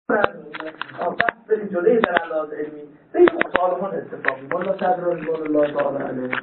بریم جلوی دلالات علمی این مطالعان اتفاقی مولا صدر رضوان الله تعالی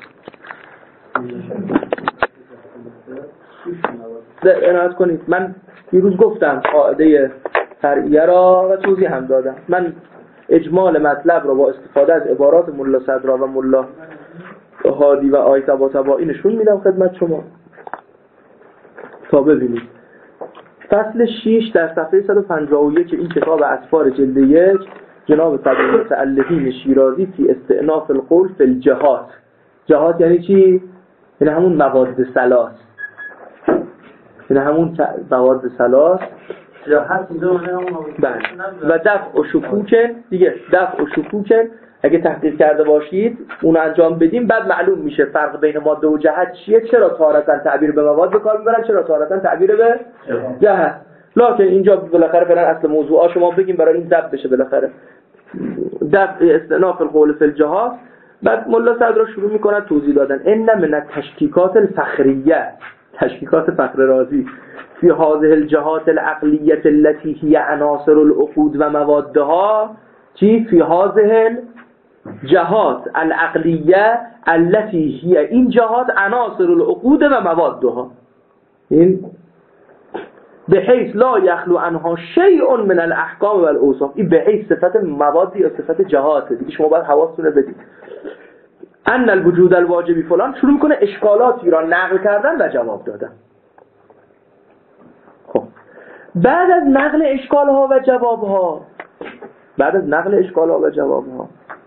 علیه عنایت کنید. من دیروز گفتم قاعده فرعیه را و توضیح هم دادم. من اجمال مطلب را با استفاده از عبارات مولا صدر و مولا هادی و آیت طباطبایی نشون میدم خدمت شما تا ببینید. فصل 6 در صفحه 151 این کتاب اسفار جلد 1 جناب صدر متعلقین شیرازی فی استئناف القول فی الجهات. جهات یعنی چی؟ یعنی همون مواد ثلاث. یعنی همون مواد ثلاث جهات اینجا و دفع و شکوکن دیگه. دفع و شکوکن اگه تحقیق کرده باشید اون انجام بدیم بعد معلوم میشه فرق بین ماده و جهت چیه. چرا تارةً تعبیر به مواد به کار میبرن، چرا تارةً تعبیر به جهت. لکن اینجا بالاخره فعلا اصل موضوعا شما بگیم برای این ضبط بشه بالاخره. دفع استئناف القول فی الجهات. بعد مولا صدر شروع میکنه توضیح دادن ان من التشکیکات الفخریه، تشکیکات فخر رازی فی هذه الجهات العقلیه التي هي عناصر العقود و موادها. چی؟ فی هذه الجهات العقلیه التي هي این جهات عناصر العقود و موادها، این بحيث لا يخلو عنها شيء من الاحکام و الاوصاف. این بحيث صفت موادی یا صفت جهات دیگه شما باید حواستون رو بدید. ان الوجود الواجبی فلان شروع میکنه اشکالاتی را نقل کردن و جواب دادن. خب بعد از نقل اشکالها و جوابها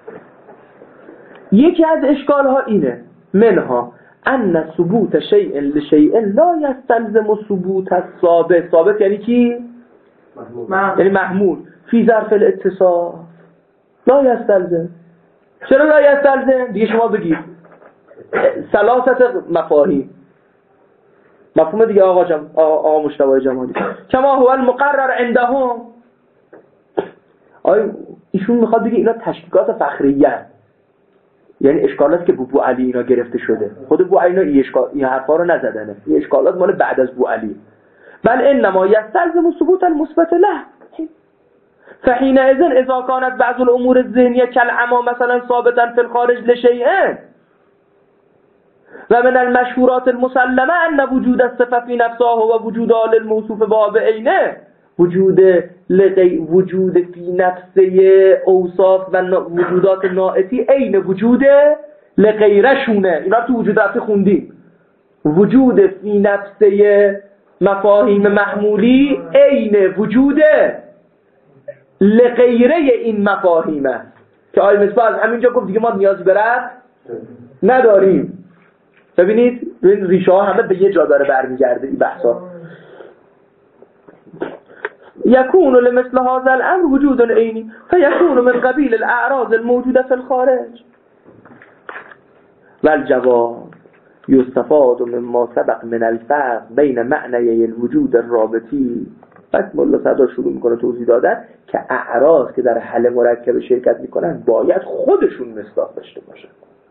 یکی از اشکالها اینه منها ان ثبوت شیء لشیء لا یستلزم ثبوت الثابت. ثابت یعنی کی؟ یعنی محمول فی ظرف الاتصاف. لا یستلزم. چرا لا یستلزم؟ دیگه شما بگید ثلاثه مفاهیم. مفهوم دیگه آقا مجتبی جمالی کما هو المقرر عندهم. ایشون میخواد بگه اینا تشکیکات فخریه، یعنی اشکالات که بو علی اینا گرفته شده. خود بو علی اینا این حرفا رو نزدنه، این اشکالات مال بعد از بو علی. بل انما یستلزم ثبوت المثبت له. فحينئذ اذا كانت بعض الامور الذهنيه كالعمى مثلا ثابتا في الخارج لشيء و من المشهورات المسلمه ان وجود الصفه في نفسها هو وجود آل الموصوف باب عینه. وجود فی نفسه اوصاف و وجودات نائتی عین وجود لغیرشونه. اینا تو وجود رفتی خوندیم. وجود فی نفسه مفاهیم محمولی عین وجود لغیره این مفاهیم است که آقای مصباح از همینجا گفت دیگه ما نیازی به رد نداریم. ببینید این ریشه ها همه به یه جا داره برمیگرده این بحثا. یکون لمثل هذا الامر وجود عینی فیکون من قبیل الاعراض الموجوده فی الخارج والجواب یستفاد مما سبق من الفرق بین معنی الوجود الرابطی. پس مولا صدر شروع میکنه توضیح دادن که اعراض که در حل مرکب شرکت میکنن باید خودشون مصداق داشته باشن،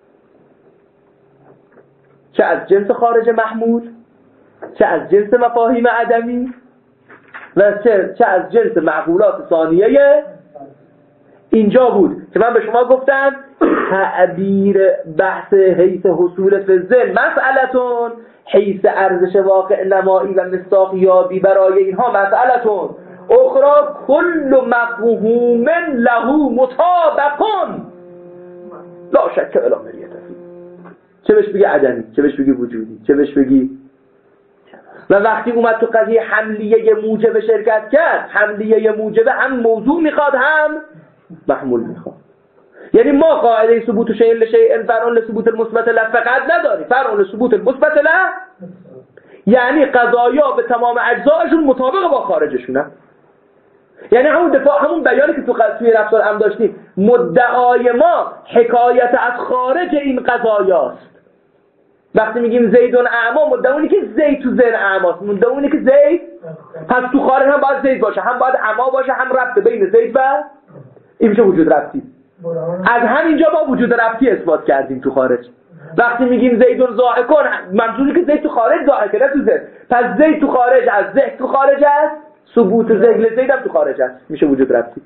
چه از جنس خارج محمول، چه از جنس مفاهیم عدمی و چه از جنس معقولات ثانیه. اینجا بود که من به شما گفتم تعبیر بحث حیث حصول فزل مسئلتون، حیث ارزش واقع نمایی و مصداق یابی برای اینها مسئلتون اخرى کل مفهوم له مطابقون لا شک الا مریت فی. چه بهش بگی عدمی، چه بهش بگی وجودی، چه بهش بگی. و وقتی اومد تو قضیه حملیه موجب شرکت کرد، حملیه موجب هم موضوع میخواد هم محمول میخواد. یعنی ما قاعده ثبوت شیء لشیء فرع لثبوت المثبت له فقط نداریم، فرع لثبوت المثبت له یعنی قضایا به تمام اجزاشون مطابق با خارجشونه. یعنی همون دفاع، همون بیانی که توی رفتار هم داشتیم، مدعای ما حکایت از خارج این قضایاست. وقتی میگیم زیدون اعما، مدعونی که زید تو ذهن اعماست، مدعونی که زید پس تو خارج هم باید زید باشه، هم باید اعما باشه، هم ربط بین زید و این میشه وجود ربطی. از همینجا ما وجود ربطی اثبات کردیم تو خارج. وقتی میگیم زیدون ضاحکون، منظوری که زید تو خارج ضاحکه، نه تو ذهن. پس زید تو خارج از ذهن تو خارج است ثبوت ذیل زید هم تو خارج هست، میشه وجود ربطی.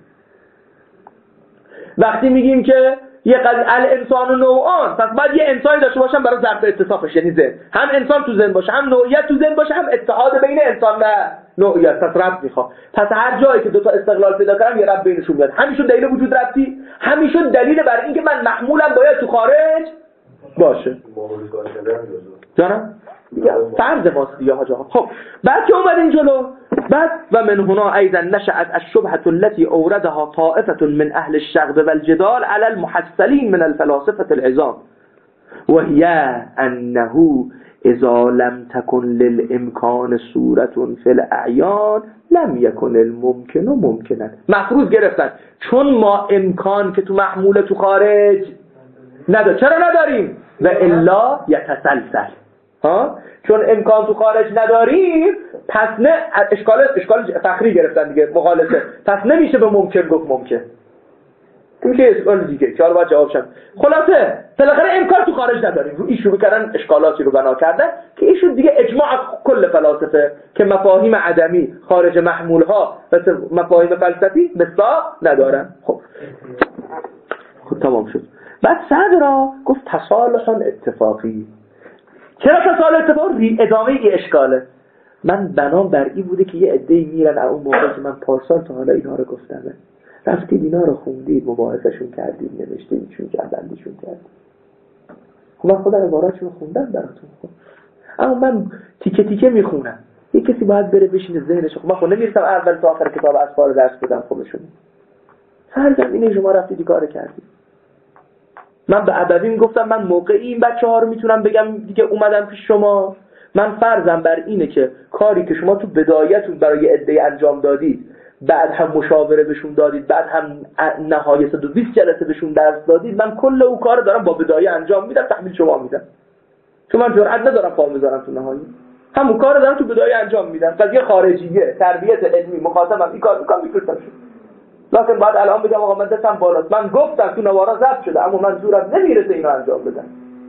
وقتی میگیم که یه الانسان و نوعان، پس باید یه انسانی داشته باشم برای ضرب اتصافش، یعنی ذهن، هم انسان تو ذهن باشه، هم نوعیت تو ذهن باشه، هم اتحاد بین انسان و نوعیت. پس ربط میخواد. پس هر جایی که دو تا استقلال پیدا کردم یه ربط بینشون میاد. همیشون دلیل وجود ربطی، همیشون دلیل بر اینکه من محمولم باید تو خارج باشه. جانم فرض ماست دیگه حاجا. خب بعد که اومدین جلو، بعد و من هنا ایضا نشأت الشبهة التي اوردها طائفة من اهل الشغب والجدال على المحصلين من الفلاسفة العظام وهي انه اذا لم تكن للامكان صورة في الاعيان لم يكن الممكن ممكنا. مفروض گرفتن چون ما امکان که تو محمول تو خارج نداریم. چرا نداریم؟ و الا یتسلسل، چون امکان تو خارج نداریم پس نه اشکال فخری گرفتن دیگه، مخالفه، پس نمیشه به ممکن گفت ممکن. میشه اشکال دیگه که حالا باید جواب شد. خلاصه بالاخره امکان تو خارج نداریم. رو ایشون کردن اشکالاتی رو بنا کردن که ایشون دیگه اجماع کل فلاسفه که مفاهیم عدمی خارج محمول ها و مفاهیم فلسفی مثلا ندارن. خب تمام شد. بعد صدرا گفت تصالح اتفاقی. چرا تصالح اتفاقی؟ ادامه ای اشکاله. من بنام بر این بوده که یه عده‌ای میرن اون موقع که من پارسال تا حالا اینا رو گفتم، رفتید اینا رو خوندید، مباحثشون کردید، نوشتید چون بندیشون کردید. خب من خودم عباراتشون رو خوندم براتون. خب اما من تیکه تیکه میخونم. یه کسی باید بره بشینه ذهنش. خب من خود نمیرسم اول تا آخر کتاب اسفار درس بدم خودشون. فرضاً اینه شما رفتید کار کردید. من به ابوی گفتم من موقعی این بچه‌ها رو میتونم بگم دیگه اومدم پیش شما. من فرضم بر اینه که کاری که شما تو بدایتون برای عده انجام دادید، بعد هم مشاوره بهشون دادید، بعد هم نهایت 120 جلسه بهشون درس دادید، من کل اون کارو دارم با بدایه انجام میدم، تحویل شما میدم. چون من جرئت ندارم پا بذارم تو نهایی. همون کارو دارم تو بدایه انجام میدم. قضیه خارجیه، تربیت علمی، مخاطبم این کار میکنم شد. لکن بعد الان بگم آقا من دستم بالاست، من گفتم تو نوارا ضبط شده اما من زورم نمیرسه اینو انجام بدم.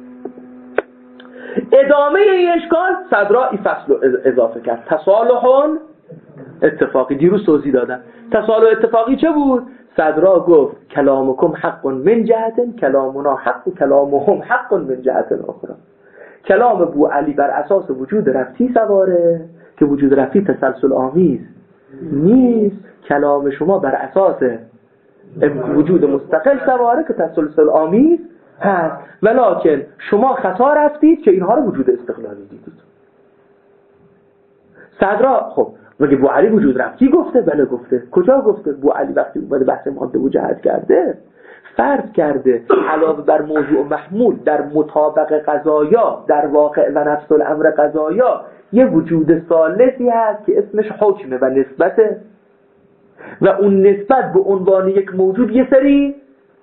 ادامه این اشکال صدرا این فصل رو اضافه کرد. تصالح اتفاقی. دیروز توضیح دادم تصالح اتفاقی چه بود؟ صدرا گفت کلامکم حق من جهت، کلامنا حق و کلامهم حق من جهت اخرى. کلام ابو علی بر اساس وجود رفتی سواره که وجود رفتی تسلسل آمیز نیست. کلام شما بر اساس وجود مستقل سواره که تسلسل آمیز هست، ولکن شما خطا رفتید که اینها رو وجود استقلالی دیدید. صدرا خب مگه ابو علی وجود رفتی گفته؟ بله گفته. کجا گفته؟ ابو علی وقتی اومده بحث ماده و جهت کرده فرض کرده علاوه بر موضوع محمول در مطابق قضایا در واقع و نفس الامر قضایا یه وجود ثالثی هست که اسمش حکمه و نسبته و اون نسبت به عنوان یک موجود یه سری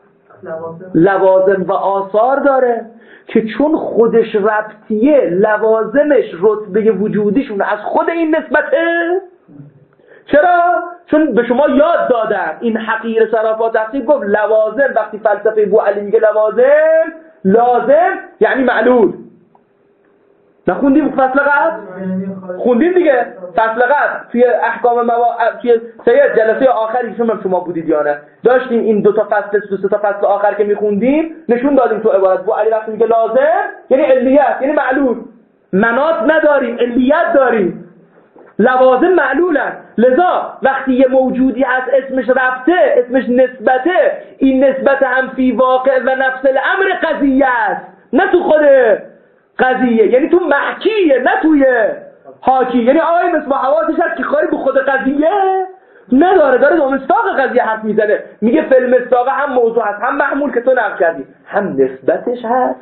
لوازم و آثار داره که چون خودش ربطیه لوازمش رتبه وجودیشون از خود این نسبته. چرا؟ چون به شما یاد دادم این حقیر صرافات تحقیق گفت لوازم، وقتی فلسفه ابو علی میگه لوازم لازم یعنی معلول. نخوندیم فصل قبل؟ خوندیم دیگه فصل قبل توی احکام توی سه جلسه آخری که شما بودید یا نه داشتیم این دو تا فصل آخر که میخوندیم نشون دادیم تو عبارت ابو علی وقتی میگه لازم یعنی علیت یعنی معلول. مناط نداریم، علیت داریم. لوازم معلولن. لذا وقتی یه موجودی از اسمش ربطه، اسمش نسبته، این نسبت هم فی واقع و نفس الامر قضیه است، نه تو خود قضیه، یعنی تو محکیه نه توی حاکی. یعنی آقای مثل حواسش هست که کاری به خود قضیه نداره، داره دو مصداق قضیه حرف میزنه، میگه فیلم مصداق هم موضوع هست، هم محمول که تو نقل کردی، هم نسبتش هست،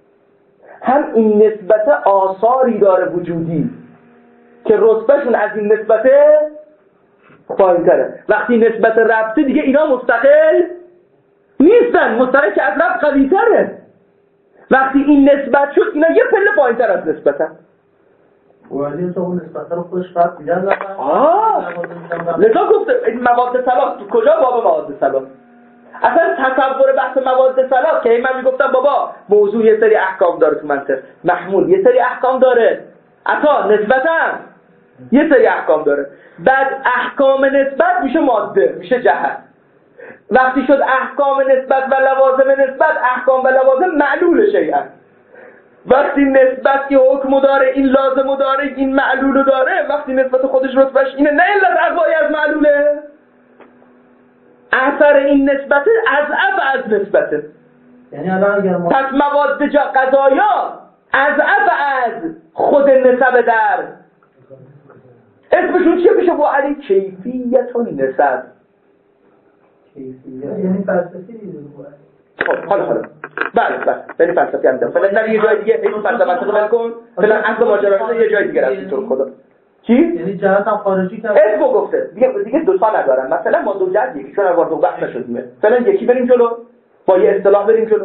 هم این نسبت آثاری داره وجودی که رتبهشون از این نسبت پایین تره. وقتی نسبت ربطه دیگه اینا مستقل نیستن، مستقل که از ربط قوی تره. وقتی این نسبت شد اینا یه پله پایین تر از نسبتن. ولی تو اون نسبت رو خودش فرق دیدن لذا گفته این مواد صلاح تو کجا باب مواد صلاح؟ اصلا تصور بحث مواد صلاح که من میگفتم بابا موضوع یه سری احکام داره تو منطق، محمول یه سری احکام داره، عطا نسبتاً یه سری احکام داره. بعد احکام نسبت میشه ماده، میشه جهت. وقتی شد احکام نسبت و لوازم نسبت، احکام و لوازم معلول شیئا. وقتی نسبت که حکم داره، این لازم داره، این معلول داره، وقتی نسبت خودش رتبهش اینه، نه علت اربایی از معلوله، اثر این نسبته از نسبته. یعنی الان اگر ما پس مواد قضایا از خود نسب در اسمشون چیه میشه؟ با علی کیفیت و نسب. کیفیت یعنی فلسفی دیگه. خب حالا بله یعنی فلسفی هم دارم. فعلا یه جای دیگه این فلسفه منطق کن. فعلا اصل ماجرا یه جای دیگه رفتی تو خدا. چی؟ یعنی جهت هم خارجی کرد. اسمو گفته. دیگه دو تا ندارم. مثلا ما دو جهت یکی چون وارد بحث نشدیم. فعلا یکی بریم جلو. با یه اصطلاح بریم جلو.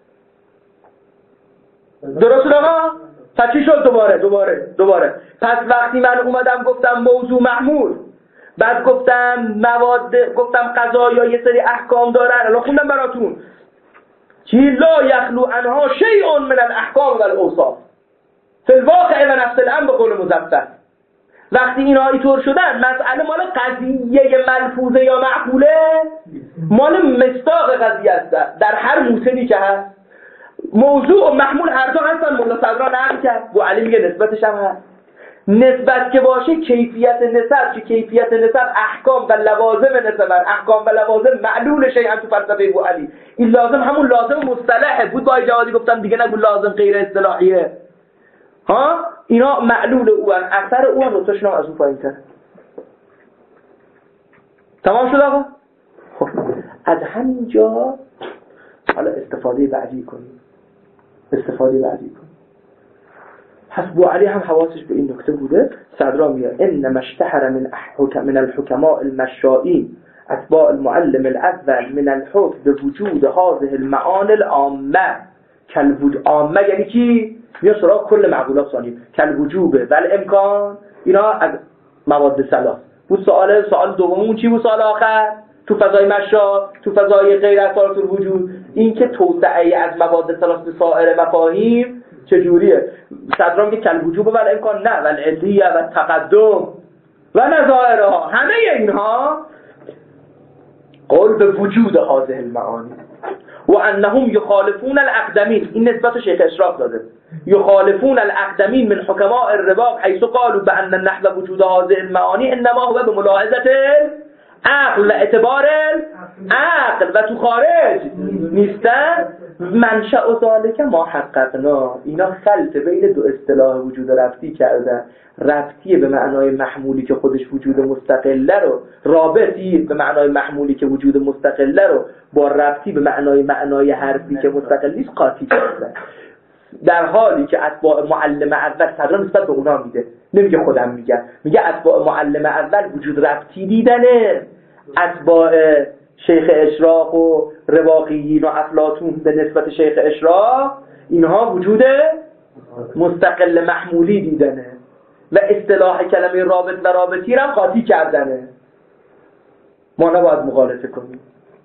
درست آقا؟ پس چی شد؟ دوباره. پس وقتی من اومدم گفتم موضوع محمول، بعد گفتم مواد، گفتم قضایا یه سری احکام دارن، الان خوندم براتون چی؟ لا یخلو عنها شیء من الاحکام و الاوصاف فی الواقع و نفس الامر به قول مزفر. وقتی اینا اینطور شدن، مسئله مال قضیه ملفوظه یا معقوله، مال مصداق قضیه است. در هر موسمی که هست موضوع و محمول هر دو هستن. مولا صدرا نقل کرد، و علی میگه نسبتش هم هست. نسبت که باشه کیفیت نسب، که کیفیت نسب احکام و لوازم نسب، احکام و لوازم معلول شیئا تو فلسفه ابو علی. این لازم همون لازم مصطلحه بود. با جوادی گفتم دیگه نگو لازم غیر اصطلاحیه. ها اینا معلول او ان، اثر او ان، نوتاشون از اون پایین‌تر. تمام شد آقا؟ خب از همینجا حالا استفاده بعدی کنیم. پس ابو علی هم حواسش به این نکته بوده. صدرا میگه انما اشتهر من الحكماء المشائين اتباع المعلم الاول من الحكم بوجود هذه المعاني العامه. عامه یعنی کی؟ یا سراغ کل معقولات ثانی. کالوجوب بل امکان. اینا از مواد ثلاث بود. سوال دوممون چی بود؟ سوال آخر تو فضای مشا، تو فضای غیر اثارات الوجود، این که توسعه از مواد ثلاث به سایر مفاهیم چجوریه؟ صدرام که کالوجوب بل امکان، نه ول علیه و تقدم و نظائرها، همه اینها قول به وجود هذه المعانی و انهم یخالفون الاقدمین. این نسبت شیخ اشراف داده. یخالفون الاقدمین من حکماء الرباق حیث قالوا بان نحو وجود هذه المعانی انما هو بملاحظه عقل و اعتبار عقل و تو خارج نیستن. منشأ و ذالک ما حققنا. اینا خلط بین دو اصطلاح وجود ربطی کردن. ربطی به معنای محمولی که خودش وجود مستقله رو، رابطی به معنای محمولی که وجود مستقله رو با ربطی به معنای حرفی که مستقل نیست قاطی کردن. در حالی که اتباع معلم اول صدرا نسبت به اونا میده، نمیگه خودم میگه اتباع معلم اول وجود ربطی دیدنه. اتباع شیخ اشراق و رواقیین و افلاطون به نسبت شیخ اشراق اینها وجود مستقل محمولی دیدنه و اصطلاح کلمه رابط و رابطی هم قاطی کردنه. ما نباید مغالطه کنیم.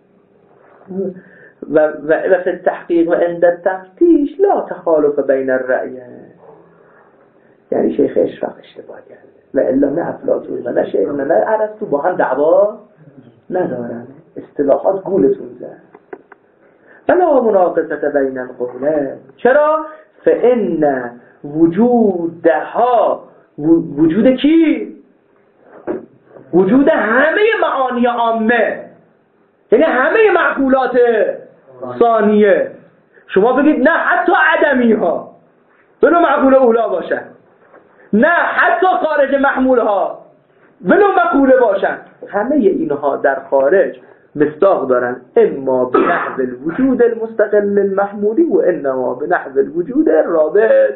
و فی التحقیق و عند التفتیش لا تخالف بین الرأی. یعنی شیخ اشراق اشتباه کرده و الا نه افلاطون و نه شیخ نه ارسطو با هم دعوا ندارن. اصطلاحات گولتون زد. فلا مناقضة بین القولین. چرا؟ فإن وجودها، وجود کی؟ وجود همه معانی عامه، یعنی همه معقولات ثانیه. شما بگید نه حتی عدمی ها بلو معقول اولا باشن، نه حتی خارج محمول ها بلو مقوله باشن، همه اینها در خارج مصداق دارن، اما به نحو الوجود المستقل المحمولی و انما به نحو الوجود الرابط.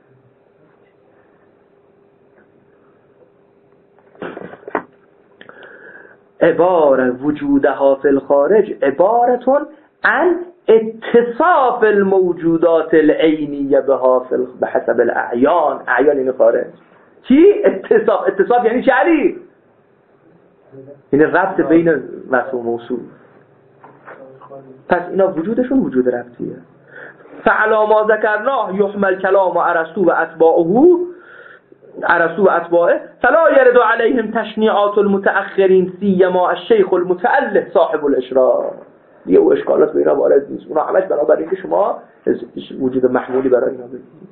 عبارة وجودها في الخارج عبارة عن اتصاف الموجودات العینیه بها بحسب الاعیان. اعیان این خارج چی؟ اتصاف یعنی چه علی؟ یعنی ربط بین وصف و موصوف. پس اینا وجودشون وجود ربطیه. فعلا ما ذکرناه یحمل کلام ارسطو و اتباعه ارسطو و اتباعه فلا يرد عليهم تشنيعات المتأخرين سيما الشيخ المتألف صاحب الاشراق. دیگه او اشکالات به اینا وارد نیست. اونا همش بنابراین که شما وجود محمولی برای اینا بگید.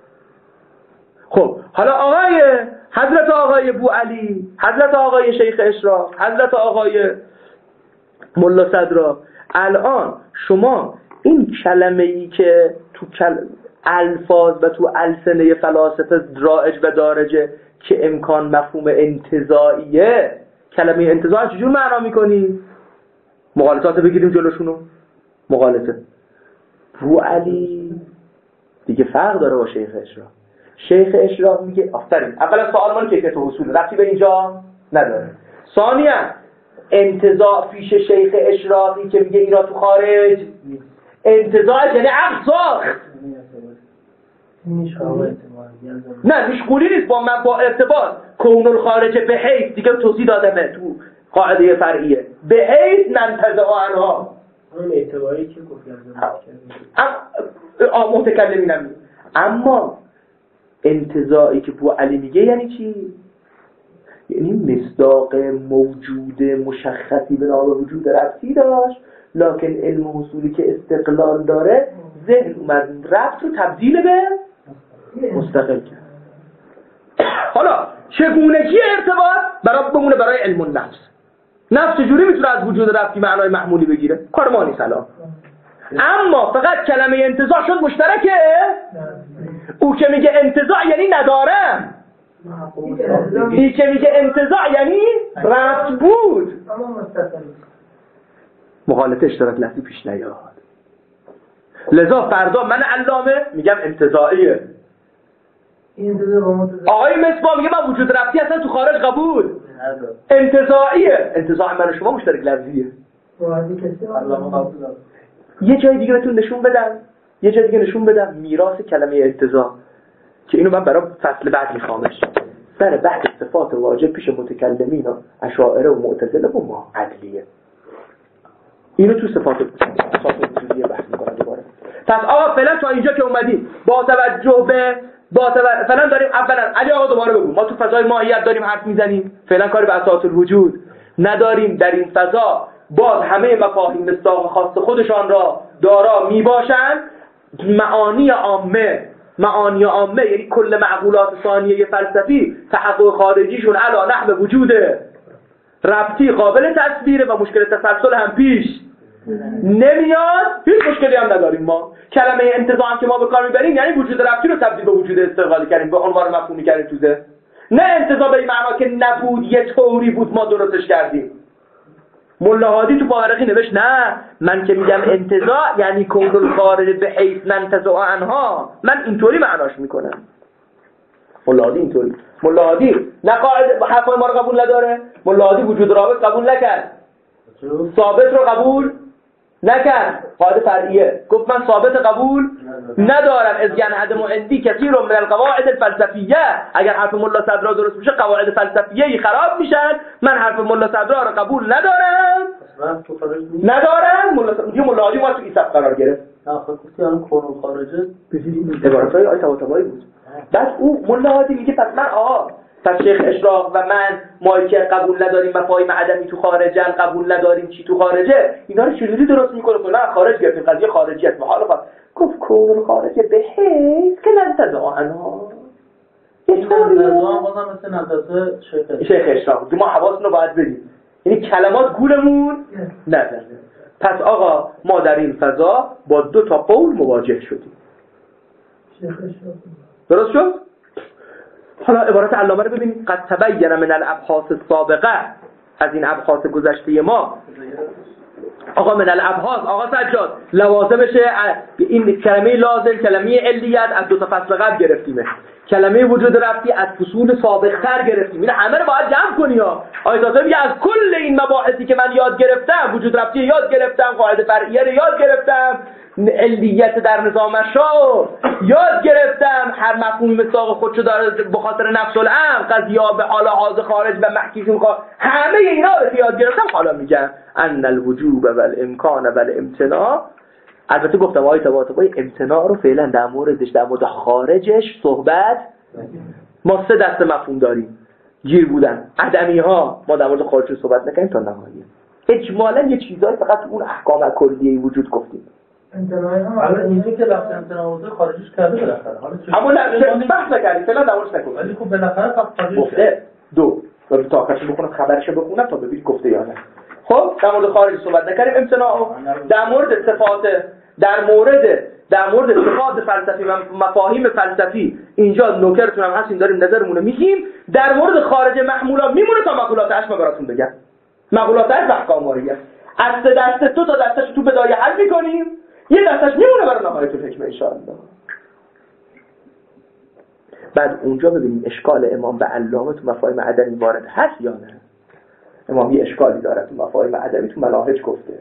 خب حالا حضرت آقای بوعلی، حضرت آقای شیخ اشراق، حضرت آقای ملا صدرا، الان شما این کلمه‌ای که تو الفاظ و تو السنه فلاسفه رایج و دارجه که امکان مفهوم انتزاعیه، کلمه انتزاع چجور معنا میکنی؟ مغالطات بگیریم جلوشونو. مغالطه بوعلی دیگه فرق داره با شیخ اشراق. شیخ اشراق میگه آفرین، اولا سوال مال کیفیت و حصول ربطی به اینجا نداره. ثانیا انتزاع پیش شیخ اشراقی که میگه اینا تو خارج، انتزاع یعنی عقل ساخت، نه مشغولی نیست با ارتباط کون الخارج به حیث، دیگه توضیح دادمه تو قاعده فرعیه، به حیث ننتزع عنها، اون اعتباری که گفتم متکلمینم. اما انتزاعی که بو علی میگه یعنی چی؟ یعنی مصداق موجود مشخصی به نام وجود ربطی داشت، لکن علم حصولی که استقلال داره ذهن اومد ربط رو تبدیل به مستقل کرد. حالا چگونگی ارتباط بمونه برای علم النفس. نفس چجوری میتونه از وجود ربطی معنای محمولی بگیره؟ کار ما نیست الان. اما فقط کلمه انتزاع شد مشترکه. او که میگه انتزاع یعنی ندارم، این که میگه انتزاع یعنی ربط بود. مغالطه اشتراک لفظی پیش نیاد. لذا فردا من علامه میگم انتزاعیه، آقای مصباح میگه من وجود ربطی اصلا تو خارج قبول، انتزاعیه. انتزاع من و شما مشترک لفظیه. یه جای دیگه بهتون نشون بدم میراث کلمه انتزاع که اینو من برای فصل بعد میخوامش، سر بحث صفات واجب پیش متکلمین و اشاعره و معتزله و معادلیه. اینو تو صفات وجودیه بحث میکنم دوباره. پس آقا فعلا تا اینجا که اومدیم با توجه به فعلا داریم اولا علی آقا دوباره بگو، ما تو فضای ماهیت داریم حرف میزنیم، فعلا کاری به اساس الوجود نداریم. در این فضا باز همه مفاهیم مصداق خاص خودشان را دارا میباشند. معانی عامه یعنی کل معقولات ثانیه فلسفی تحقق خارجیشون علا نحو وجود ربطی قابل تصویره و مشکل تسلسل هم پیش نمیاد. هیچ مشکلی هم نداریم. ما کلمه انتزاع هم که ما به کار میبریم یعنی وجود ربطی رو تبدیل به وجود استقلالی کردیم، به عنوان مفهومی کردیم تو ذهن. نه انتزاع به این معنا که نبود یه طوری بود ما درستش کردیم. ملا هادی تو پاورقی نوشت نه، من که میگم انتزاع یعنی کون الخارج به حیث ننتزع عنها، من اینطوری معناش میکنم. ملا هادی اینطوری، ملا هادی نه قاعده حرفای ما رو قبول نداره، ملا هادی وجود رابط قبول نکرد، ثابت رو قبول نکرد، قاعده فرعیه گفت من ثابت قبول ندارم. از ینهدم عندی کثیر من القواعد الفلسفیه، اگر حرف ملا صدرا درست میشه قواعد فلسفیه خراب میشن، من حرف ملا صدرا رو قبول ندارم. ملا هادی ما تو این صف قرار گرفت. آخه گفتی الان کون خارجه عبارتای آیه طباطبایی بود. بعد او ملا هادی میگه پس شیخ اشراق و ما که قبول نداریم مفاهیم عدمی تو خارجن، قبول نداریم چی تو خارجه، اینا رو چجوری درست میکنه؟ فلان خارج گرفتیم، قضیه خارجیت محال. گفت کون خارجه به حیث که ننتزع عنها. این نظام بازم مثل نظرات شیخ اشراق ما حواسمون رو باید بدیم، یعنی کلمات گولمون نزنه. پس آقا ما در این فضا با 2 تا قول مواجه شدیم. درست شد؟ حالا عبارت علامه رو ببینید. قد تبین من الابحاث السابقه، از این ابحاث گذشته ما. آقا من الابحاث، آقا سجاد لوازمش این کلمه لازم، کلمه علیت از 2 تا فصل قبل گرفتیمه، کلمه وجود ربطی از فصول سابق‌تر گرفتیم. این همه رو باید جمع کنی ها. آیه تازه میگه از کل این مباحثی که من یاد گرفتم، وجود ربطی یاد گرفتم، قاعده فرعیه رو یاد گرفتم، علیت در نظام شا یاد گرفتم، هر مفهومی مصداق خودشو داره به خاطر نفس الامر، قضیه به حال حاضر خارج و محکیشون همه اینا رو یاد گرفتم. حالا میگم ان الوجوب والامکان والامتناع. البته گفتم آیه طباطبایی امتناع رو فعلا در مورد خارجش صحبت ما 3 دسته مفهوم داریم گیر بودن. عدمی ها ما در مورد خارجی صحبت نکنیم تا نهایی. اجمالا یه چیزایی فقط اون احکام کلیه وجود گفتیم. حالا اینجا که لفظ امتناع وضوح خارجیش کرده بالاخره. اما نه بحث نکردیم فعلا در موردش نکنیم. ولی خب بالاخره فقط گفته دو تا آخرش بخونم خبرش بخونم تا ببینید گفته یا نه. خب در مورد خارجی صحبت نکردیم. امتناع در مورد صفات در مورد صفات فلسفی و مفاهیم فلسفی اینجا نوکرتون هم هستیم داریم نظرمون رو میگیم. در مورد خارج محمولات میمونه تا مقولات اشما براتون بگم. مقولات اش احکام واریه. از 3 دسته 2 تا دستش تو بدایه حل میکنیم. یه دستش میمونه برای نهایت الحکمه ان شاء الله. بعد اونجا ببینیم اشکال امام به علامه تو مفاهیم عدمی وارد هست یا نه. امام یه اشکالی داره تو مفاهیم عدمی تو مناهج گفته.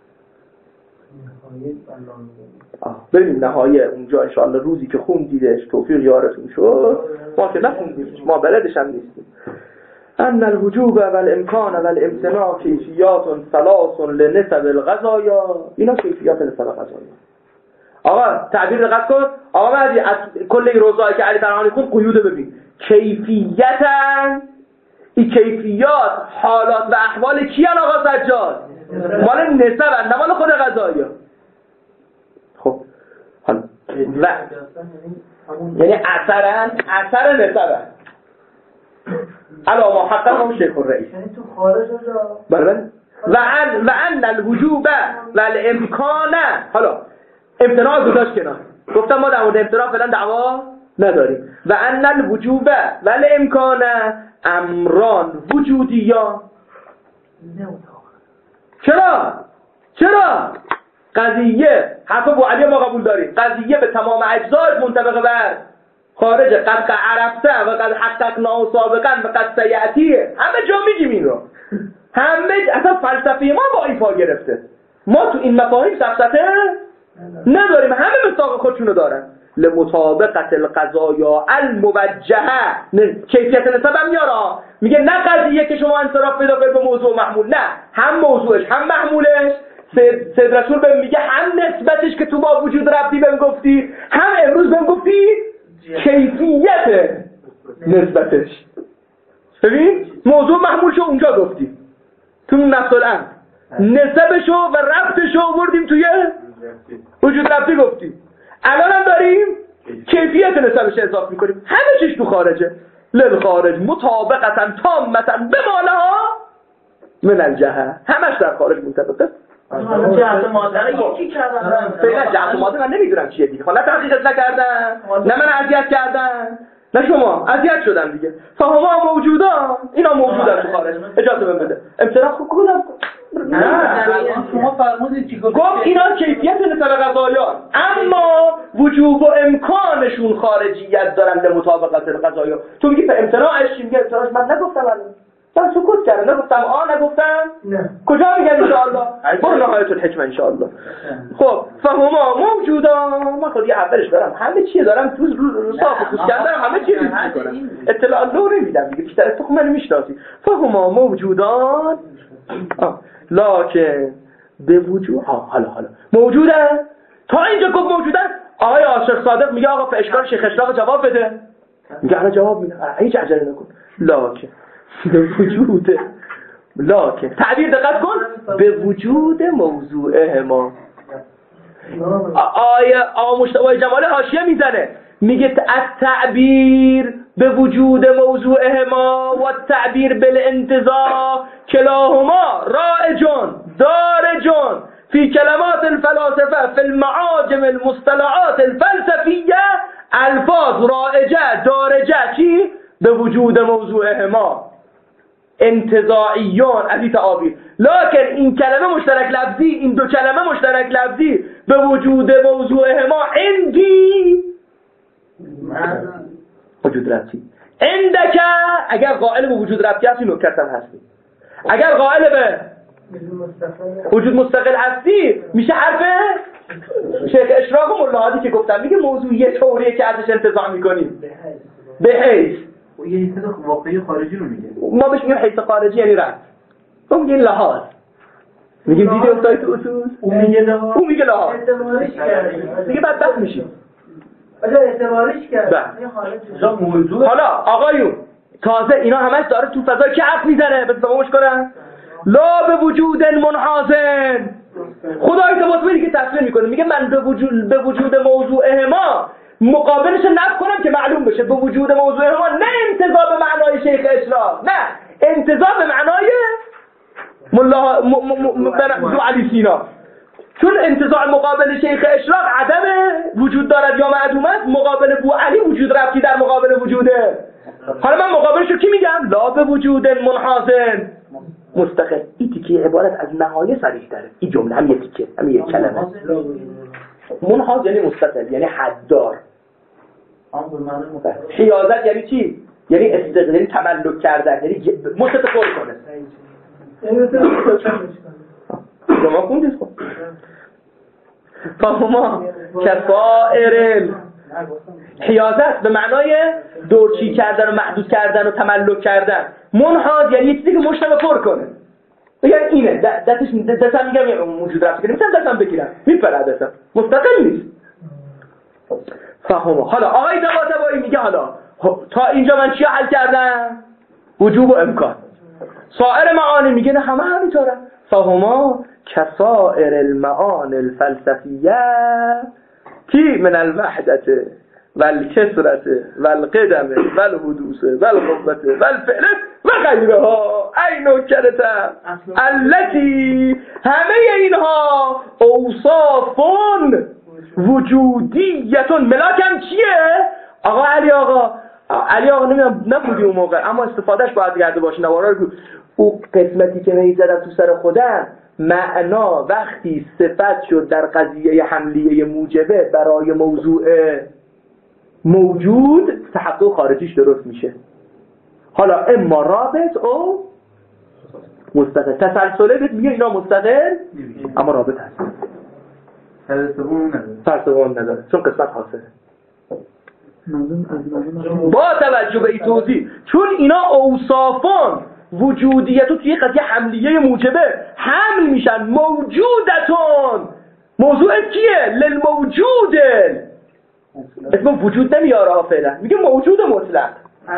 ببینیم نهایه اونجا ان شاء الله روزی که خوندیدش توفیق یارتون شد. ما که نخوندیم ما بلدش هم نیستیم. ان الوجوب والامکان والامتناع کیفیات 3 لنسب القضایا. اینا کیفیات نسب القضایا. آقا تعبیر دقت کن. آقا مهدی از کل این روزایی که علی فرهانی خوند قیود ببین. کیفیتن این کیفیات حالات و احوال کیان آقا سجاد؟ مال نسبن نه مال خود قضایا. خب حالا یعنی اثر نسبن علا ما حقا شیخ الرئیس یعنی تو خارج بله و ان الوجوب والامکان. حالا امتناع گذاشت کنار. گفتم ما در مورد امتناع فعلا دعوا نداریم. و ان الوجوب والامکان امران وجودیان. چرا قضیه حرف ابو علی ما قبول داریم. قضیه به تمام اجزاش منطبق بر خارج قد عرفته و قد حققنا سابقا و قد سیاتی. همه جا میگیم این رو. همه اصلا فلسفه ما با ایفا گرفته. ما تو این مفاهیم سفسطه نداریم. همه مصداق خودشونو دارن. لمطابقت القضایا الموجهه. کیفیت نسب هم میاره. میگه نه قضیه که شما انصراف پیدا کنید به موضوع محمول. نه هم موضوعش هم محمولش. سید رسول بهم میگه هم نسبتش که تو با وجود ربطی بهم گفتی هم امروز بهم گفتی کیفیت نسبتش. ببین موضوع محمولشو اونجا گفتی تو نفس الامر. نسبشو و ربطشو آوردیم توی وجود ربطی گفتی. الان هم داریم کیفیت نسبش اضافه میکنیم. همه چیش تو خارجه. للخارج مطابقتا تامتا بمالها من الجهه. همش در خارج منطبقه. جهت مادر یکی کردن. فعلا جهت مادر من نمیدونم چیه دیگه. نه تحقیقش نکردن نه من اذیت کردن نه شما اذیت شدن دیگه. فهما موجودان. اینا موجودن تو خارج. اجازه بده امتناع خوب گفتم. نه شما فرمودید چی گفت اینا کیفیت نسب قضایا اما وجوب و امکانشون خارجیت دارن به مطابقت القضایا. تو میگی به امتناعش چی میگه؟ امتناعش من نگفتم من سکوت کردم. نگفتم نگفتم نه. کجا میگن ان شاء الله؟ برو نهایت الحکمه ان شاء الله. خب فهما موجودان. من خود یه اولش دارم همه چیه دارم تو صاف و پوست کردم همه چیه میکنم. اطلاع الله نمیدم دیگه. بیشتر از تو خب منو میشناسی. فهما موجودان لکن به وجود حالا موجودن. تا اینجا گفت موجودن. آقای عاشق صادق میگه آقا به اشکال شیخ اشراق جواب بده. میگه الان جواب میدم. هیچ عجله نکن. لکن به وجود لکن تعبیر دقت کن به وجود موضوعه ما. آقا مصطفی جمالی حاشیه میزنه میگه از تعبیر به وجود موضوعه ما و تعبیر بالانتزاع کلاهما رائجون دارجون فی کلمات الفلاسفه فی المعاجم المصطلعات الفلسفیه. الفاظ رائجه دارجه چی؟ به وجود موضوعه ما انتزاعیون از این تعابیر. لکن این کلمه مشترک لفظی این دو کلمه مشترک لفظی به وجود موضوعه ما عندی وجود ربطی. عندک اگر قائل به وجود ربطی هستی نکت هم هستی. اگر قائل به وجود مستقل هستی میشه حرف شیخ اشراق و ملاحادی که گفتم. میگه موضوع یه طوریه که ازش انتزاع میکنیم به حیث و یه حیث واقعی خارجی رو میگه. ما بهش میگیم حیث خارجی یعنی ربط. ما میگیم لحاظ. میگیم دیدی افتای تو اصول. اون میگه لحاظ. میگه بدبخت میشیم. اعتباریش کرد حالا آقایون تازه اینا همش داره تو فضای که حرف میزنه بس تمامش کنن. لا به وجود منحازن، خدای تبارک که تصویر میکنه میگه من به وجود موضوع ما مقابلش نفی کنم که معلوم بشه. به وجود موضوع ما نه انتزاع به معنای شیخ اشراق، نه انتزاع به معنای مولا علی سینا، چون انتزاع مقابل شیخ اشراق عدم وجود دارد یا معدوم است، مقابل بو علی وجود رفتی در مقابل وجوده. حالا من مقابلشو کی میگم؟ لا به وجود منحازن مستقل. این تیکه عبارت از نهایه صریح داره. این جمله هم یه تیکه، هم یه کلمه. منحاز یعنی مستقل، یعنی حددار. حیازت یعنی چی؟ یعنی استقلال، یعنی تملک کردن، یعنی مستقل کنه. شما خوندید خب؟ فهما کسائر حیازت به معنای دورچی کردن و محدود کردن و تملک کردن. منحاز یعنی چیزی که مشتبه پر کنه. بگن اینه دستم میگم موجود رفت کنه، میتونم دستم بگیرم میپره دستم، مستقل نیست. فهما. حالا آقای طباطبایی میگه حالا تا اینجا من چی حل کردم؟ وجوب و امکان. سایر معانی میگه نه همه همینطوره. فهما کسائر المعانی الفلسفیه کی من الوحدت والکسرت والقدم والحدوث والقوت والفعل و غیرها ای نکرتم التي همه اینها اوصافون وجودیتون. ملاکم چیه؟ آقا علی آقا نمیدونم نبودی اون موقع، اما استفادهش باید کرده باشی. نوارا رو او قسمتی که میزدم تو سر خودم، معنا وقتی صفت شد در قضیه حملیه موجبه برای موضوع موجود، تحقق خارجیش درست میشه. حالا اما رابط او مستقل. تسلسله بهت میگه اینا مستقل اما رابط هست. فلسفه نداره چون قسمت حاصله. با توجه به این توضیح، چون اینا اوصافان وجودیتو توی قضیه حملیه موجبه حمل میشن. موجودتون موضوع کیه؟ للموجوده. اسم وجود نمیاره فعلا، میگه موجود مطلق.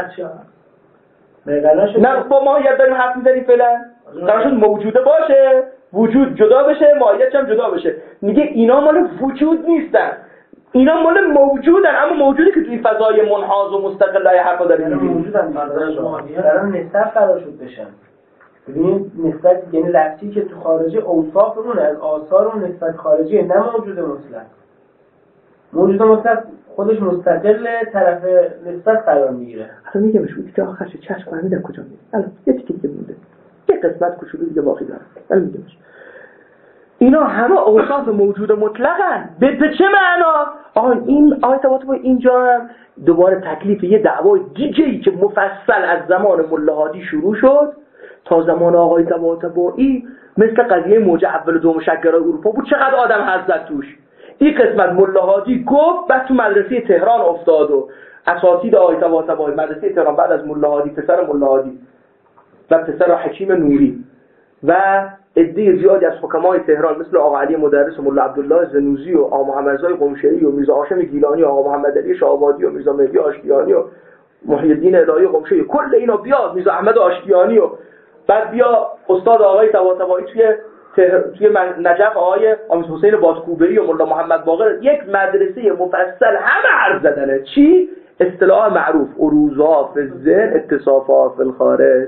نه با ماهیت داریم حرف میزنیم فعلا، قرارشون موجوده باشه، وجود جدا بشه، ماهیتش هم جدا بشه. میگه اینا مال وجود نیستن، اینا مال موجودن، اما موجودی که توی فضای منحاز و مستقل لای حرفا داریم میبینیم. موجودن قرار نسبت قرار شد بشن. ببینید نسبت یعنی لفظی که تو خارجی اوصافمون از آثار و نسبت خارجی، نه موجود مطلق. موجود مطلق خودش مستقل طرف نسبت قرار میگیره. اصلا میگم شو دیگه آخرش چشم فهمیدم کجا میره. الان یه تیکه دیگه مونده، یه قسمت کوچولو دیگه باقی داره. الان میگم اینا همه اوصاف موجود مطلقن. به چه معنا؟ این آیت با اینجا هم دوباره تکلیف یه دعوای دیگه‌ای که مفصل از زمان ملا هادی شروع شد تا زمان آقای طباطبایی، مثل قضیه موج اول و دوم شکرای اروپا بود. چقدر آدم حضرت توش. این قسمت ملا هادی گفت، بعد تو مدرسه تهران افتاد و اساتید آقای طباطبایی مدرسه تهران بعد از ملا هادی، پسر ملا هادی و پسر حکیم نوری و عده زیادی از حکمای تهران مثل آقا علی مدرس و ملا عبدالله زنوزی و آقا محمد رضا قمشهری و میرزا هاشم گیلانی و آقا محمد علی شاهآبادی و میرزا مهدی آشتیانی و محی الدین الهی قمشهری، کل اینا بیاد، میرزا احمد آشتیانی و بعد بیا استاد آقای طباطبایی توی نجف آقای آمیز حسین بادکوبری و ملا محمد باقر، یک مدرسه مفصل همه حرف زدنه. چی؟ اصطلاح معروف عروضها فی الذهن اتصافها فی الخارج.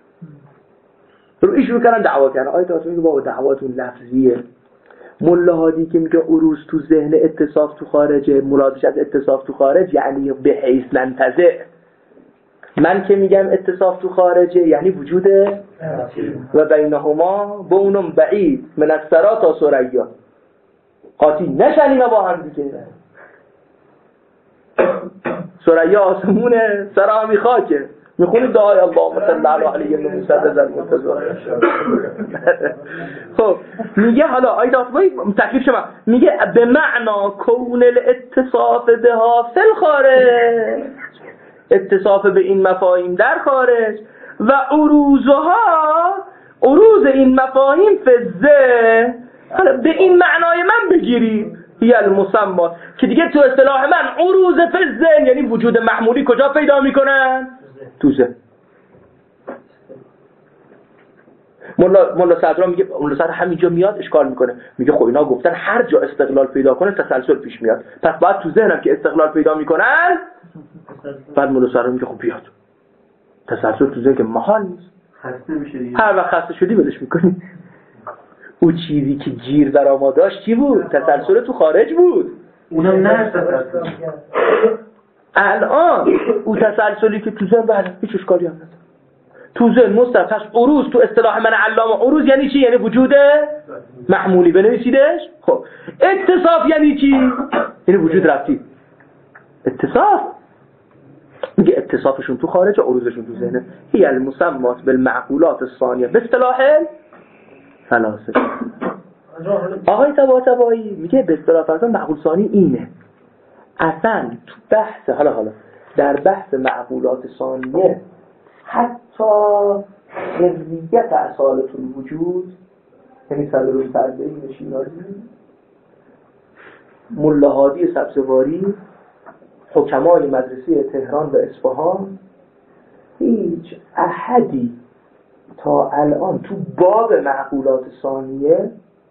رو ایشون کردن دعوا کردن. آیت هاتون میگه بابا دعواتون لفظیه. ملا هادی که میگه عروض تو ذهن اتصاف تو خارجه، مرادش از اتصاف تو خارج یعنی به حیث ننتزع. من که میگم اتصاف تو خارجه یعنی وجوده و بینهما بونم بعید من الثری تا ثریا، قاطی نشن اینا با هم دیگه. ثریا آسمونه، سرامی خاکه. میخونید دعای اللهم صل علی علی ابن موسی ذل منتظر. خب میگه حالا آیت آسمایی تکلیف شما میگه به معنا کون الاتصاف بها فی الخارج، اتصاف به این مفاهیم در خارج و عروض این مفاهیم فی الذهن. حالا به این معنای من بگیرید هی المسمات که دیگه تو اصطلاح من عروض فی الذهن یعنی وجود محمولی کجا پیدا میکنن؟ تو ذهن. مولا صدرا میگه، مولا صدرا همینجا میاد اشکال میکنه، میگه خب اینا گفتن هر جا استقلال پیدا کنه تسلسل پیش میاد، پس باید تو ذهنم که استقلال پیدا میکنن. بعد مولا صدرا میگه خب بیاد تسلسل تو ذهن که محال نیست، خسته میشه دیگه. هر وقت خسته شدی ولش میکنی. او چیزی که گیر در ما داشت چی بود؟ تسلسل تو خارج بود. اونم نه تسلسل. الان او تسلسلی که تو ذهن بله هیچ اشکالی هم نداره. تو ذهن مستقر پس عروض تو اصطلاح من علامه عروض یعنی چی؟ یعنی وجود محمولی. بنویسیدش. خب اتصاف یعنی چی؟ یعنی وجود ربطی. اتصاف میگه اتصافشون تو خارج، عروضشون تو ذهنه. هی المسمات بالمعقولات الثانیه به اصطلاح فلاسفه. آقای طباطبایی میگه به اصطلاح فلسفه معقول ثانی اینه. اصلا تو بحث حالا در بحث معقولات ثانیه حتی ذریت اصالت الوجود یعنی صدر سرده نشیناری ملا هادی سبزواری حکمای مدرسه تهران و اصفهان هیچ احدی تا الان تو باب معقولات ثانیه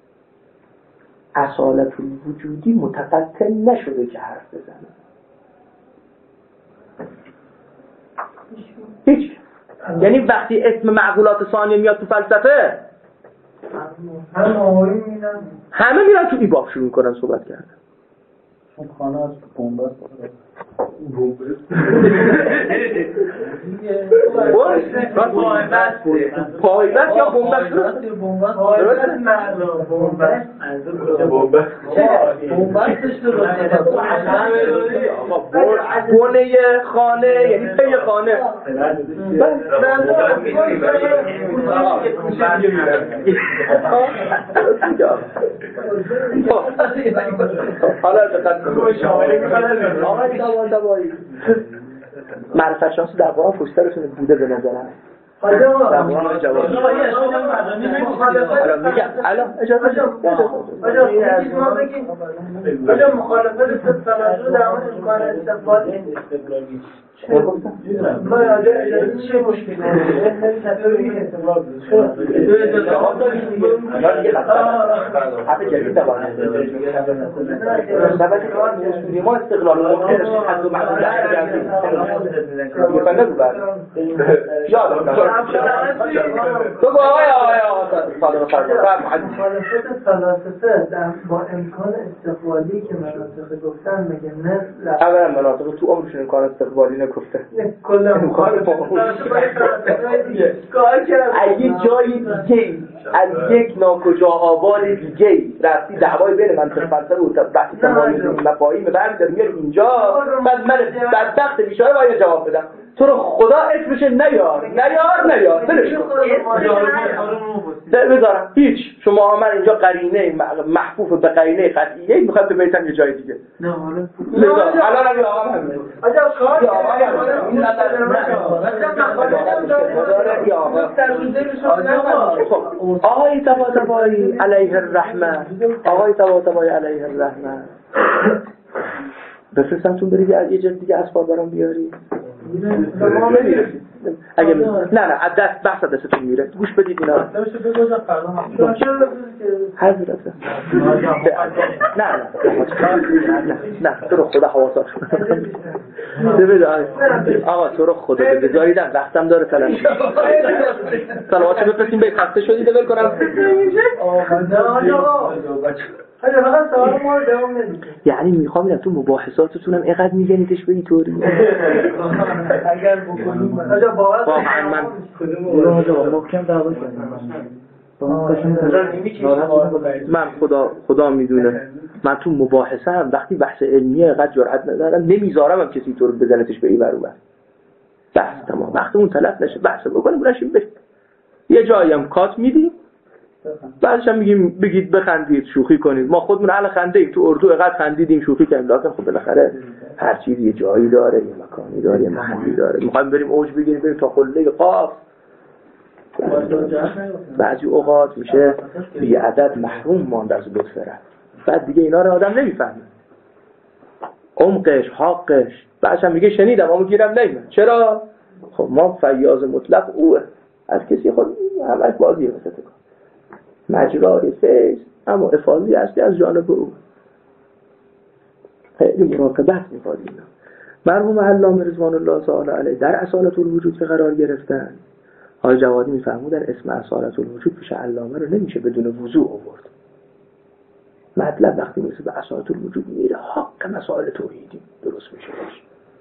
اصالت الوجودی متقطع نشده که حرف بزنه. هیچ. یعنی وقتی اسم معقولات ثانیه میاد تو فلسفه همه میرن تو این باب شروع میکنن صحبت کردن. اون خانه از بنبست پایبست یا بنبست؟ بنه خانه یعنی پی خانه. حالا دقت کنید معرفت شناسی در واقع پشترتون بوده به نظرم. الان جواب الان اجازه مخالفت تسلسل در مورد امکان استقبالی ما اجازه چه مشکلی ما استقلال بگو آقای مخالفت فلاسفه با امکان استقبالی که مناطق گفتن مگه نه؟ اولا مناطق تو عمرشون امکان استقبالی نگفته. کلا مخالفت اگه جایی دیگه از یک ناکجا آبان دیگه رفتی دعوای بین منطق فلسفه و بحث تمامی مفاهیم برمی‌داری میاری اینجا، بعد من بدبخت بیچاره باید جواب بدم تو رو خدا اسمش نیار بلش بذارم هیچ. شما من اینجا قرینه محفوف به قرینه قطعیه میخواد ببریتم یه جای دیگه. نه حالا الان هم آقا همین آقای طباطبایی علیه الرحمه، آقای طباطبایی علیه الرحمه بفرستمتون برید یه جلد دیگه اسباب برام بیاری. اگه نه از دست بحث دستتون میره گوش بدید اینا حضرت نه تو رو خدا حواسات آقا تو رو خدا بذاریدم وقتم داره تلاشی سلامات چه بفرستیم به خسته شدی دول کنم یعنی میخوام ببینم تو مباحثاتتونم اینقدر میزنیدش به اینطوری اگر بکنیم واقعا من محکم دعوا کردیم. من خدا میدونه من تو مباحثه هم وقتی بحث علمیه اینقدر جرئت ندارم نمیذارم هم کسی تو رو بزنتش به این ور اون ور. بحث تمام وقتمون تلف نشه بحث بکنیم برشیم بشه یه جایی هم کات میدیم بعدش هم میگیم بگید بخندید شوخی کنید ما خودمون اهل خنده ایم تو اردو اینقدر خندیدیم شوخی کردیم لکن خب بالاخره هر چیزی یه جایی داره یه مکانی داره یه محلی داره میخوایم بریم اوج بگیریم بریم تا قله قاف بعضی اوقات میشه بی عدد محروم ماند از لطف رب بعد دیگه اینا رو آدم نمیفهمه، عمقش حقش. بعدش هم میگه شنیدم اما گیرم نمیاد. چرا؟ خب ما فیاض مطلق اوه، از کسی خود همش بازیه مثل تکان مجرای سیز، اما افاضی هستی از جانب او. خیلی مراقبت میخواد اینا. مرحوم علامه رضوان الله تعالی علیه در اصالت الوجود که قرار گرفتن، آقای جوادی میفرمودن اسم اصالت الوجود پیش علامه رو نمیشه بدون وضوح آورد. مطلب وقتی میرسه به اصالت الوجود میره حق مسائل توحیدی درست میشه باشه.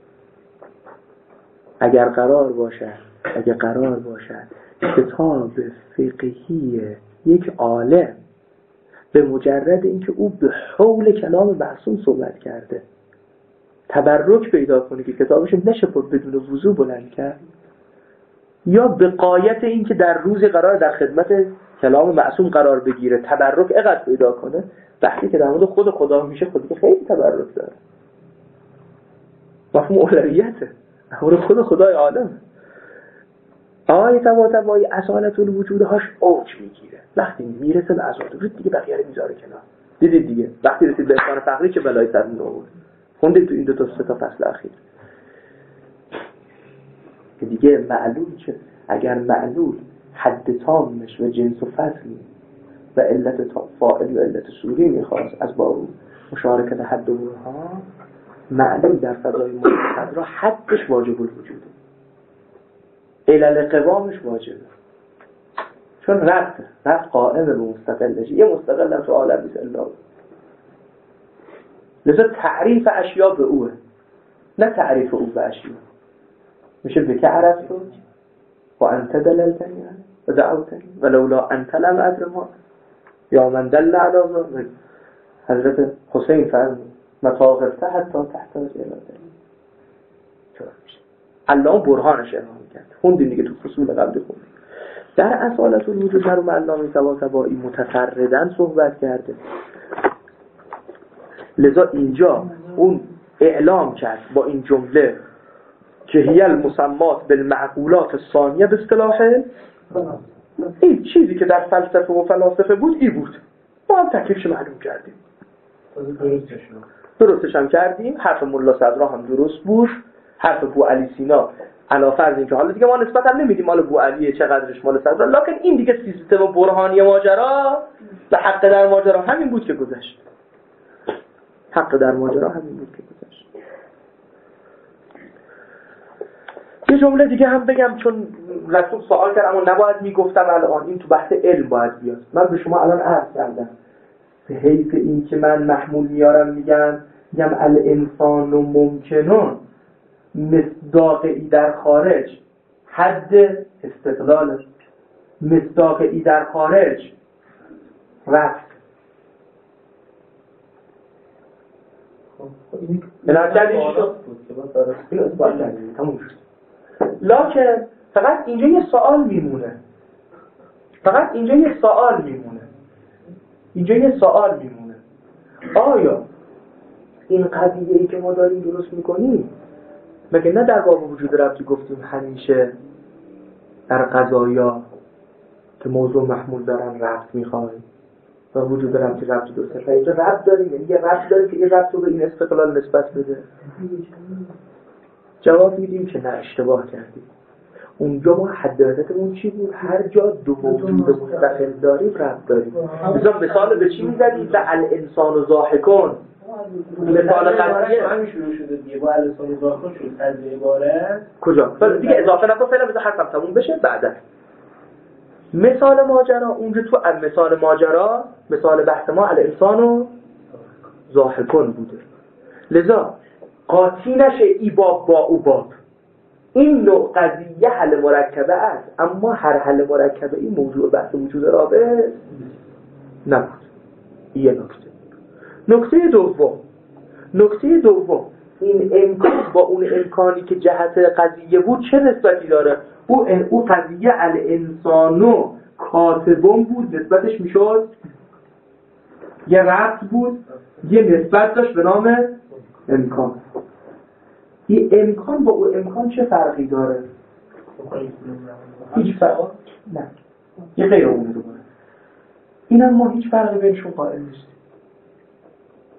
اگر قرار باشد کتاب فقهی یک عالم به مجرد اینکه او به حول کلام معصوم صحبت کرده تبرک پیدا کنه که کتابش نشه بدون وضوح بلند کرد، یا به غایت اینکه در روزی قرار در خدمت کلام معصوم قرار بگیره تبرک اقدر پیدا کنه، وقتی که در مورد خود خدا میشه خودی که خیلی تبرک داره، مفهوم اولویته، امر خود خدای عالم. آیه طباطبایی اصالت الوجودهاش اوج میگیره، وقتی میرسه به اصالت الوجود دیگه بقیه رو میذاره کنار. دیدید دیگه وقتی رسید به انسان فقری که بلای سرمون آورد، خوندید تو این دو تا فصل اخیر که دیگه معلول چه؟ اگر معلول حد تامش و جنس و فصلی و علت فاعل و علت صوری میخواست از با مشارکت حد و برهان، معلول در فضای مستقل را حدش واجب الوجوده، علل قوامش واجبه، چون رفت قائم به مستقلش، یه مستقل هم تو عالم نیست الا لذا تعریف اشیاء به اوه، نه تعریف او به اشیاء. میشه بکه عرف تو و انت دللتنی و دعوتنی و لولا انت لم ادر ما یا من دل علی ذلک. حضرت حسین فرمود متاقفته حتی تحتاج الی دلیل. چرا میشه علامه برهانش ارائه کرد، خوندیم دیگه تو فصول قبلی خوندیم. در اصالت الوجود مرحوم علامه طباطبایی متفردن صحبت کرده، لذا اینجا اون اعلام کرد با این جمله که هی المسمات بالمعقولات الثانیه به اصطلاح این چیزی که در فلسفه و فلاسفه بود این بود، ما هم تکلیفش معلوم کردیم، درستش هم کردیم. حرف ملا صدرا هم درست بود، حرف بو علی سینا علا فرض این که حالا دیگه ما نسبت هم نمیدیم مال بو علیه چقدرش مال صدرا، لکن این دیگه سیستم برهانی ماجرا و حق در ماجرا همین بود که گذشت، حق در ماجرا همین بود که گذشت. یه جمله دیگه هم بگم چون رسول سوال کرد اما نباید میگفتم الان، این تو بحث علم باید بیاد. من به شما الان عرض کردم به حیث این که من محمول میارم میگم الانسان و ممکنون مصداقی در خارج حد استقلال، مصداقی در خارج رفت. لکن فقط اینجا یه سوال میمونه، آیا این قضیه‌ای که ما داریم درست میکنیم مگه نه در باب وجود ربطی گفتیم همیشه در قضایا که موضوع محمول دارن ربط میخوایم و وجود ربطی درسته، اینجا ربط داریم، یعنی یه ربط داریم که این ربط رو به این استقلال نسبت بده. جواب میدیم که نه، اشتباه کردیم. اونجا ما حد وحدتمون چی بود؟ هر جا دو موجود مستقل داریم ربط داریم. مثال به چی میزدیم؟ به الانسان و ضاحکون، مثال قضیه همین شروع شده دیگه با الانسان و ضاحکون شد از عبارت کجا؟ دیگه اضافه نکن فعلا، بذار حرفم تموم بشه بعدا. مثال ماجرا اونجا تو مثال ماجرا، مثال بحث ما الانسان و ضاحکون بوده، لذا قاطی نشه ای باب با او باب. این نوع قضیه حل مرکبه است، اما هر حل مرکبه این موضوع بحث وجود رابط نبود. یه نکته دوم این امکان با اون امکانی که جهت قضیه بود چه نسبتی داره؟ او قضیه الانسانو کاتبون بود، نسبتش میشد یه ربط بود، یه نسبت داشت به نام امکان. این امکان با اون امکان چه فرقی داره؟ هیچ فرقی نه، یه غیر اونه دوباره. اینم ما هیچ فرقی بینشون قائل نیستیم.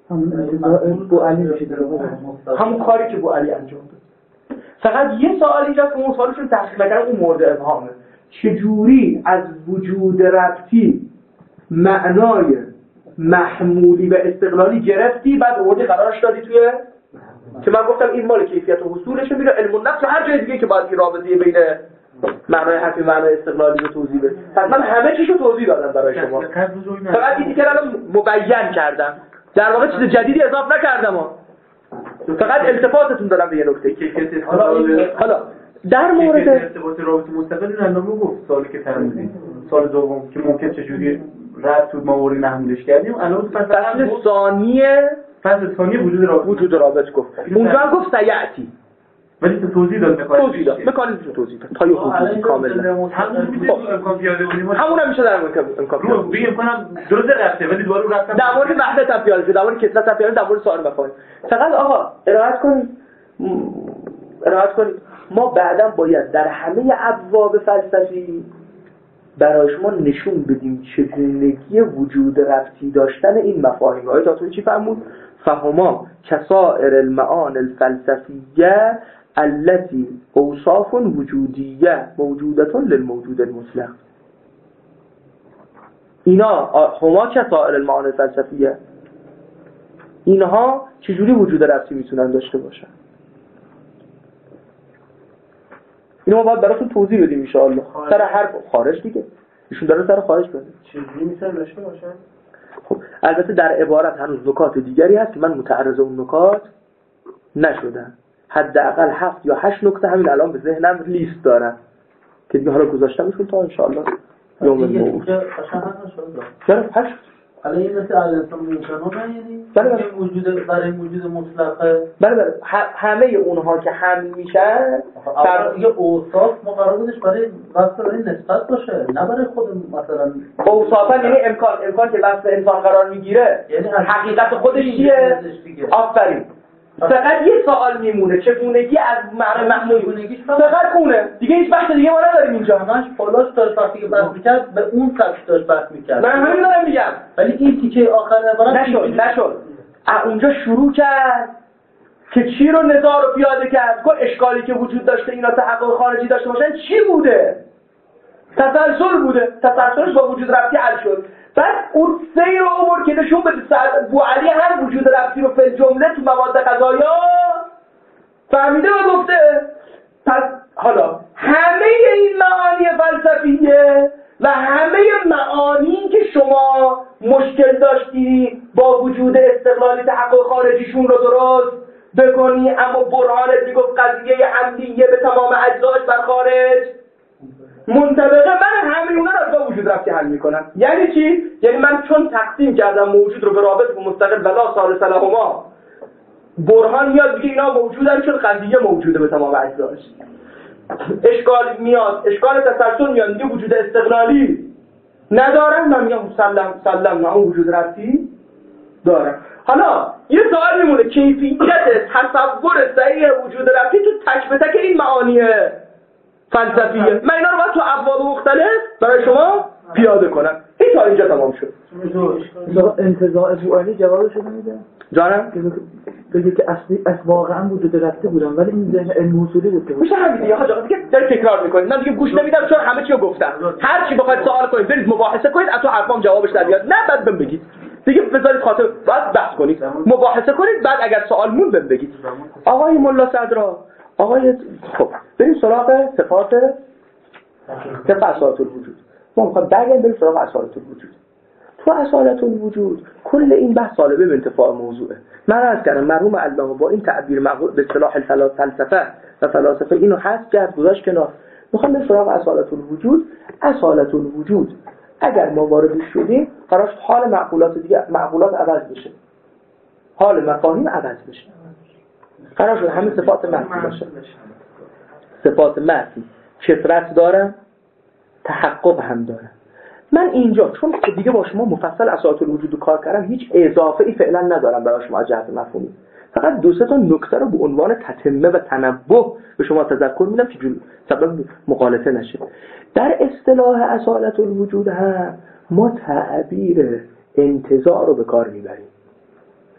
همون کاری که با علی انجام داد. فقط یه سوال اینجاست که اون سوالشون تحقیق نکردن، اون مورد ابهامه. چجوری از وجود ربطی معنای محمولی و استقلالی گرفتی بعد آوردی قرارش دادی توی که من گفتم این مال کیفیت و حصولشه، میره علم النفس و هر جای دیگه که باید این رابطه بین معنای حرفی و معنای استقلالی رو توضیح بده. پس من همه چیشو توضیح دادم برای شما، فقط این دیگه الان مبین کردم، در واقع چیز جدیدی اضافه نکردم، فقط التفاتتون دادم به یه نکته. حالا در مورد ارتباط رابطه مستقل این علامه گفت سالی که فرمودید سال دوم که ممکن چجوری ربط بود ما وری محمولش کردیم، الان فصل ثانی وجود رابط گفت. اونجا هم گفت سیعتی، ولی تو توضیح داد مکانیزمش توضیح داد تا یه حدودی کامل. همون هم میشه در امکان بگم کنم درست رفته ولی دوباره رفتم در مورد وحدت افعال، در مورد کثرت افعال، در مورد سوال مفاهیم. فقط آقا ارائه کنید ما بعداً باید در همه ابواب فلسفی برای شما نشون بدیم چگونگی وجود ربطی داشتن این مفاهیم. آیه تاتون چی فرمود؟ فهما کسائر المعان الفلسفیه التي اوصاف وجودیه موجودة للموجود المطلق. اینا هما کسائر المعان الفلسفیه، اینها چجوری وجود ربطی میتونن داشته باشن؟ اینو ما باید براتون توضیح بدیم ان شاء الله. سر حرف خارج دیگه ایشون داره سر خارج بده چجوری میتونن داشته باشن؟ خب البته در عبارت هنوز نکات دیگری هست که من متعرض اون نکات نشدم. حداقل 7 یا 8 نکته همین الان به ذهنم لیست دارم که دیگه حالا گذاشتمشون تا ان شاء الله یوم الموعود. چرا 8 حالا این مثل الانسان ممکنه یعنی بله وجود برای وجود مطلقه. بله همه اونها که حمل میشن یه اوصاف ما قرار بودش برای وصف برای نسبت باشه، نه برای خود مثلا اوصافا یعنی امکان که وصف انسان قرار میگیره، یعنی حقیقت خودش چیه؟ آفرین. فقط یه سوال میمونه چگونگی از معنی محمولی، فقط اونه دیگه، هیچ بحث دیگه ما نداریم اینجا. همش پالاش داشت وقتی که بحث میکرد به اون سطح داشت بحث میکرد. من همین دارم میگم، ولی این تیکه آخر عبارت نشد اونجا شروع کرد که چی رو نزاع رو پیاده کرد، گفت اشکالی که وجود داشته اینا تحقق خارجی داشته باشن چی بوده؟ تسلسل بوده، تسلسلش با وجود ربطی حل شد. بعد اون سیر رو آورد که نشون بده بو علی هم وجود ربطی رو فی جمله تو مواد غذایا فهمیده و گفته. پس حالا همه این معانی فلسفیه و همه معانی که شما مشکل داشتی با وجود استقلالی تحقق خارجیشون رو درست بکنی، اما برهانت میگفت قضیه عمدیه به تمام اجزاش بر خارج منطبقه، من همه اونا رو با وجود ربطی حل میکنم. یعنی چی؟ یعنی من چون تقسیم کردم موجود رو به رابط و مستقل ولا ثالث لهما، برهان میاد میگه اینا موجودن چون قضیه موجوده به تمام اجزاش. اشکال میاد، اشکال تسلسل میاد، میگه وجود استقلالی ندارن، من میگم سلم نه وجود ربطی دارن. حالا یه سوال میمونه، کیفیت تصور صحیح وجود ربطی تو تک به تک این معانیه فلسفیه. من اینا رو باید تو ابواب مختلف برای شما پیاده کنم. این تا اینجا تمام شد. انتزاع بوعلی جوابشو نمیده؟ جانم؟ بگه که اصلی واقعا وجود رفته بودن ولی این ذهن علم اصولی بود. میشه همین دیگه حاج آقا دیگه دارید تکرار میکنید، من دیگه گوش نمیدم چون همه چی رو گفتم. هر چی بخواید سوال کنید برید مباحثه کنید، از تو حرفام جوابش در بیاد، نه بعد بهم بگید. دیگه بذارید خاطر بعد بحث کنید، مباحثه کنید، بعد اگر سوال مون بهم بگید. آقای ملا صدرا، خب بریم سراغ صفات اصالت الوجود. ما میخوایم بریم سراغ اصالت الوجود. تو اصالت الوجود کل این بحث طالبه به انتفاع موضوعه. من عرض کردم مرحوم علامه با این تعبیر مقبول به اصطلاح فلسفه و فلاسفه اینو حذف کرد گذاشت کنار. میخوام بریم سراغ اصالت الوجود. اصالت الوجود اگر ما واردش شدیم قرار شد حال معقولات عوض بشه، حال مفاهیم عوض بشه، قرار شد همه صفات محضی باشه. صفات محضی کثرت دارن، تحقق هم دارن. من اینجا چون دیگه با شما مفصل اصالت الوجود رو کار کردم هیچ اضافه ای فعلا ندارم برای شما از جهت مفهومی، فقط 2-3 تا نکته رو به عنوان تتمه و تنبه به شما تذکر میدم که سبب مغالطه نشه. در اصطلاح اصالت الوجود هم ما تعبیر انتزاع رو به کار میبریم.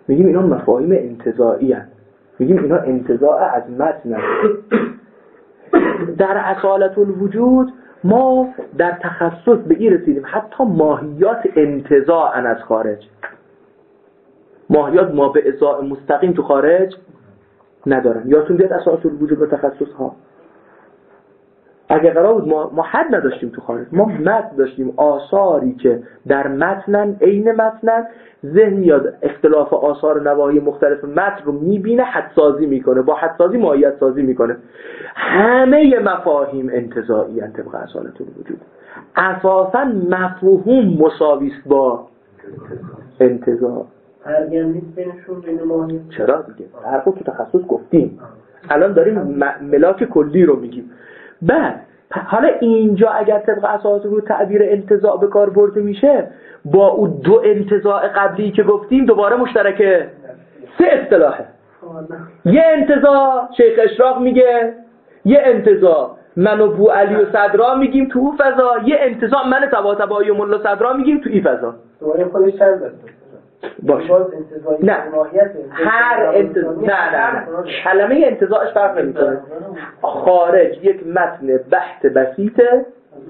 میگیم اینا مفاهیم انتزاعی هستند، میگیم اینا انتزاع از متن هست. در اصالت الوجود ما در تخصص به این رسیدیم حتی ماهیات انتزاع از خارج، ماهیات ما به ازاء مستقیم تو خارج ندارن. یادتون بیاد اصالت الوجود و تخصص ها اگه قرار بود ما حد نداشتیم تو خارج، ما متن داشتیم، آثاری که در متنن، عین متنن، ذهن میاد اختلاف آثار و نواحی مختلف متن رو میبینه، حدسازی میکنه، با حدسازی ماهیت سازی میکنه. همه مفاهیم انتزاعی ان طبق اصالت الوجود. اساسا مفهوم مساوی است با انتزاع. فرقی نیست بینشون، بین ماهیت. چرا دیگه؟ فرقو تو تخصص گفتیم، الان داریم ملاک کلی رو میگیم. بعد حالا اینجا اگر طبق اساس رو تعبیر انتزاع به کار برده میشه، با اون دو انتزاع قبلی که گفتیم دوباره مشترکه. 3 اصطلاحه. یه انتزاع شیخ اشراق میگه، یه انتزاع من و بو علی و صدرا میگیم تو اون فضا، یه انتزاع من طباطبایی و ملا صدرا میگیم تو این فضا. دوباره خودش چند دست باشه. نه هر نه کلمه انتزاعش فرق نمیکنه. خارج یک متن بحث بسیطه،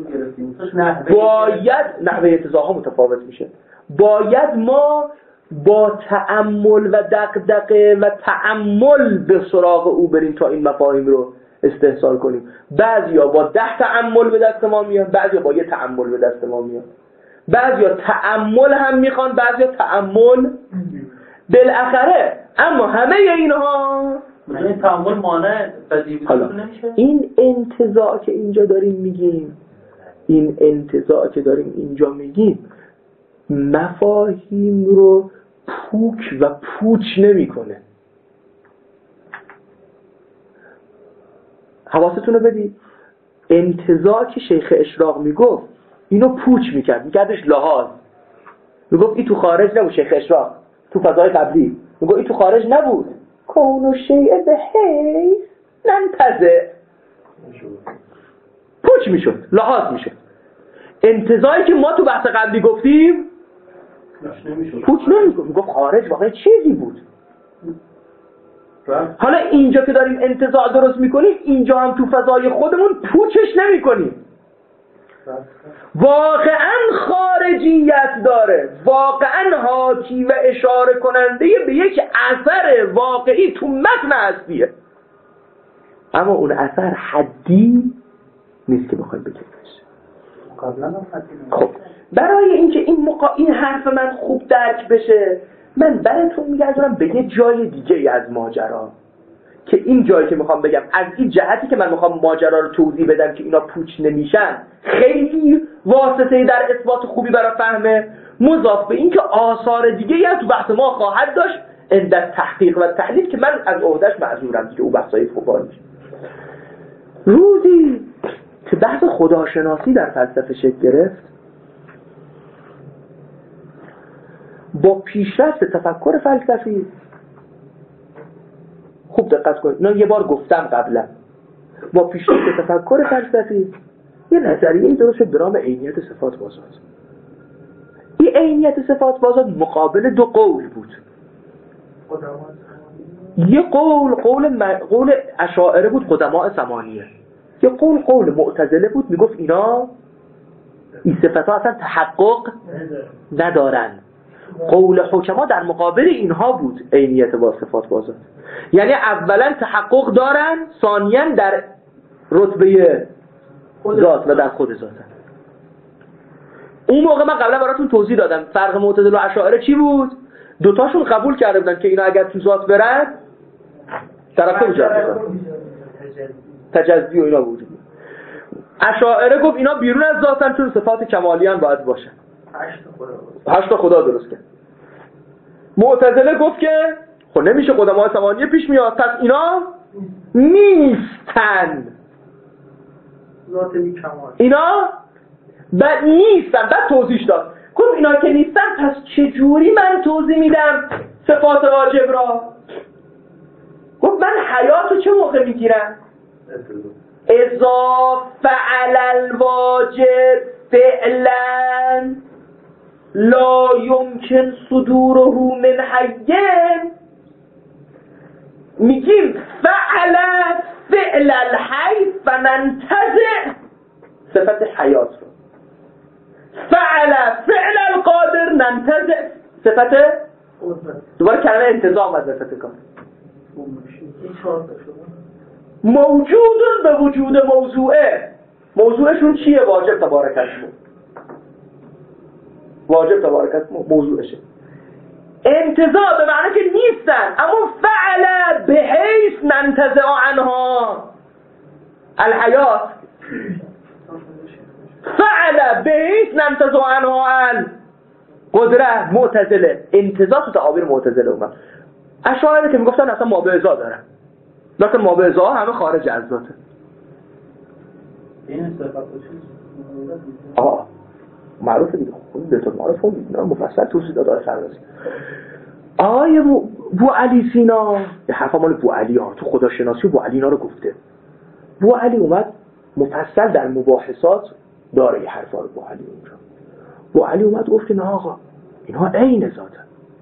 باید نحوه انتزاع ها متفاوت میشه، باید ما با تأمل و دغدغه و تأمل به سراغ او بریم تا این مفاهیم رو استحصال کنیم. بعضیا با 10 تأمل به دست ما میاد، بعضیا با 1 تأمل به دست ما میاد، بعضیا تأمل هم میخوان، بعضیا تأمل بالاخره. اما همه اینها این تأمل مانع بدیهی نمیشه. این انتزاع که اینجا داریم میگیم، این انتزاع که داریم اینجا میگیم مفاهیم رو پوک و پوچ نمیکنه. حواستون رو بدید، انتزاع که شیخ اشراق میگفت اینو پوچ میکرد، میکردش لحاظ، میگفت این تو خارج نبود. شیخ اشراق تو فضای قبلی میگفت این تو خارج نبود. کون و شیء به حیث ننتزع، پوچ میشد، لحاظ میشد. انتزاعی که ما تو بحث قبلی گفتیم پوچ نمیگفت، میگفت خارج واقعا چیزی بود. حالا اینجا که داریم انتزاع درست میکنیم، اینجا هم تو فضای خودمون پوچش نمیکنیم. واقعا خارجیت داره، واقعا حاکی و اشاره کننده به یک اثر واقعی تو متن هستیه، اما اون اثر حدی نیست که بخوایم بگیمش. خب برای اینکه این حرف من خوب درک بشه، من براتون میگردونم به یه جای دیگه از ماجرا، که این جایی که میخوام بگم از این جهتی که من میخوام ماجرا رو توضیح بدم که اینا پوچ نمیشن، خیلی واسطه در اثبات خوبی برای فهمه، مضاف به این که آثار دیگه یا تو بحث ما خواهد داشت عند تحقیق و تحلیل که من از عهدهش معذورم که او بحثای خوبا میشه. روزی که بحث خداشناسی در فلسفه شکل گرفت، با پیشرفت تفکر فلسفی، خوب دقت کنید، اینا یه بار گفتم قبلا، با پیشرفت تفکر فلسفی یه نظریه‌ای درست شد به نام عینیت صفات بازات. این عینیت صفات بازات مقابل 2 قول بود. یه قول اشاعره بود، قدماء ثمانیه. یه قول معتزله بود، میگفت اینا این صفات ها اصلا تحقق ندارن. قول حکما در مقابل اینها بود، عینیت با صفات بازات. یعنی اولا تحقق دارن، ثانیا در رتبه ذات و در خود ذاتن. اون موقع من قبلا براتون توضیح دادم فرق معتزله و اشاعره چی بود. 2 تاشون قبول کرده بودن که اینا اگر تو ذات برن ترقی می‌کنن، تجزی و اینا بود. اشاعره گفت اینا بیرون از ذاتن، چون صفات کمالی هم باید باشن. 8 تا خدا درست کرد. معتزله گفت که خب نمیشه، قدماء ثمانیه پیش میاد، پس اینا نیستن، ذات کمال اینا بعد نیستن. بعد توضیح داد، گفت اینا که نیستن پس چجوری من توضیح میدم صفات واجب را؟ گفت من حیاتو چه موقع میگیرم؟ اذا فعل الواجب فعلا لا یمکن صدوره من حیین، میگیم فعل الحی فننتزع صفت حیات رو، فعل القادر ننتزع صفت، دوباره کلمه انتزاع آمد وسط کار. موجود به وجود موضوعه، موضوعشون چیه؟ واجب تبارک اسمه، واجب تبارک اسمه موضوعشه. انتزاع به معنی که نیستن، اما فعل به حیث ننتزع عنها الحیات، فعل به حیث ننتزع عنها قدره. معتزله انتزاع تو تعابیر معتزله اومد. اشاعره که میگفتن اصلا مابعضا دارن، لکن مابعضا همه خارج از ذاته. این صفت چیست؟ معروفه دیگه، خود به طور معروف هم مفصل توضیح داد سررازی. آقای بو علی سینا، یه حرفا مال بو علی ها، تو خداشناسی بو علی اینا رو گفته. بو علی اومد مفصل در مباحثات داره یه حرفا رو بو علی اونجا. بو علی اومد گفت نه آقا اینها عین ذاته،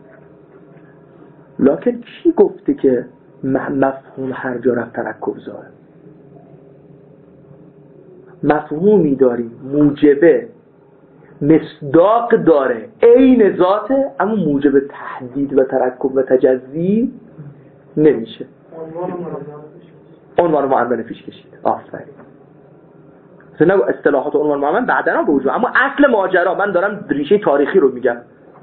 لکن کی گفته که مفهوم هر جا رفت ترکب زاره؟ مفهومی داریم موجبه مصداق داره عین ذاته، اما موجب تحدید و ترکب و تجزی نمیشه. عنوان معمل پیش کشید. آفرین. مثلا اصطلاحات عنوان معمل بعداً به وجود، اما اصل ماجرا من دارم ریشه تاریخی رو میگم.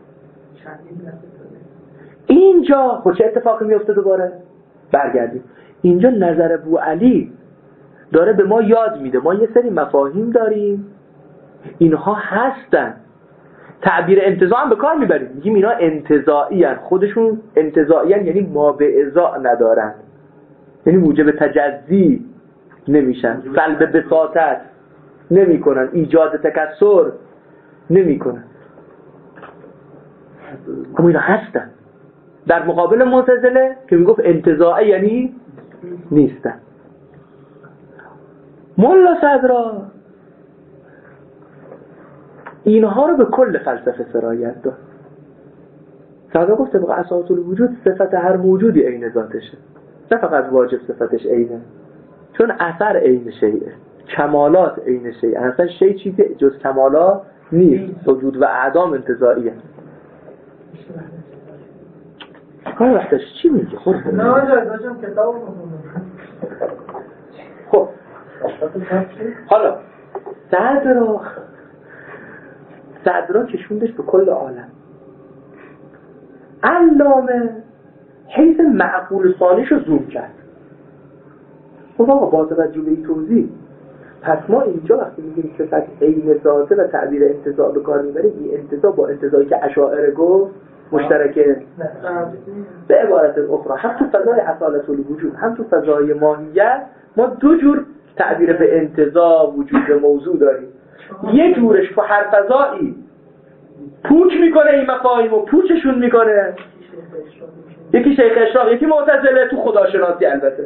اینجا خود چه اتفاقی میفته؟ دوباره برگردیم اینجا. نظر ابو علی داره به ما یاد میده ما یه سری مفاهیم داریم، اینها هستن. تعبیر انتزاع هم به کار میبریم، میگیم اینا انتزاعی هستن، خودشون انتزاعی هستن، یعنی ما به ازاع ندارن، یعنی موجب تجزی نمیشن، سلب بساطت نمی کنن، ایجاد تکسر نمی کنن، اما اینا هستن. در مقابل معتزله که میگفت انتزاعی یعنی نیستن. ملا صدرا اینها رو به کل فلسفه سرایت داد. صدرا گفت طبق اساس الوجود صفت هر موجودی عین ذاتشه، نه فقط واجب صفتش عینه، چون اثر عین شیئه، کمالات عین شیئه، اصلا شیء چیزی جز کمالات نیست، وجود و اعدام انتزاعیه. کار وقتش چی میگه؟ نه آجا داشتم کتاب میخونم. خب حالا صدرا کشوندش به کل عالم. علامه حیث معقول ثانیشو زوم کرد. خب آقا با توجه به این توضیح، پس ما اینجا وقتی میگیم صفت عین ذاته و تعبیر انتزاع به کار میبریم، این انتزاع با انتزاعی که اشاعره گفت مشترکه. به عبارت اخرى هم تو فضای اصالت الوجود هم تو فضای ماهیت ما دو جور تعبیر به انتزاع وجود موضوع داریم. یه جورش تو هر فضایی پوچ میکنه این مفاهیم و پوچشون میکنه، یکی شیخ اشراق، یکی معتزله تو خداشناسی البته،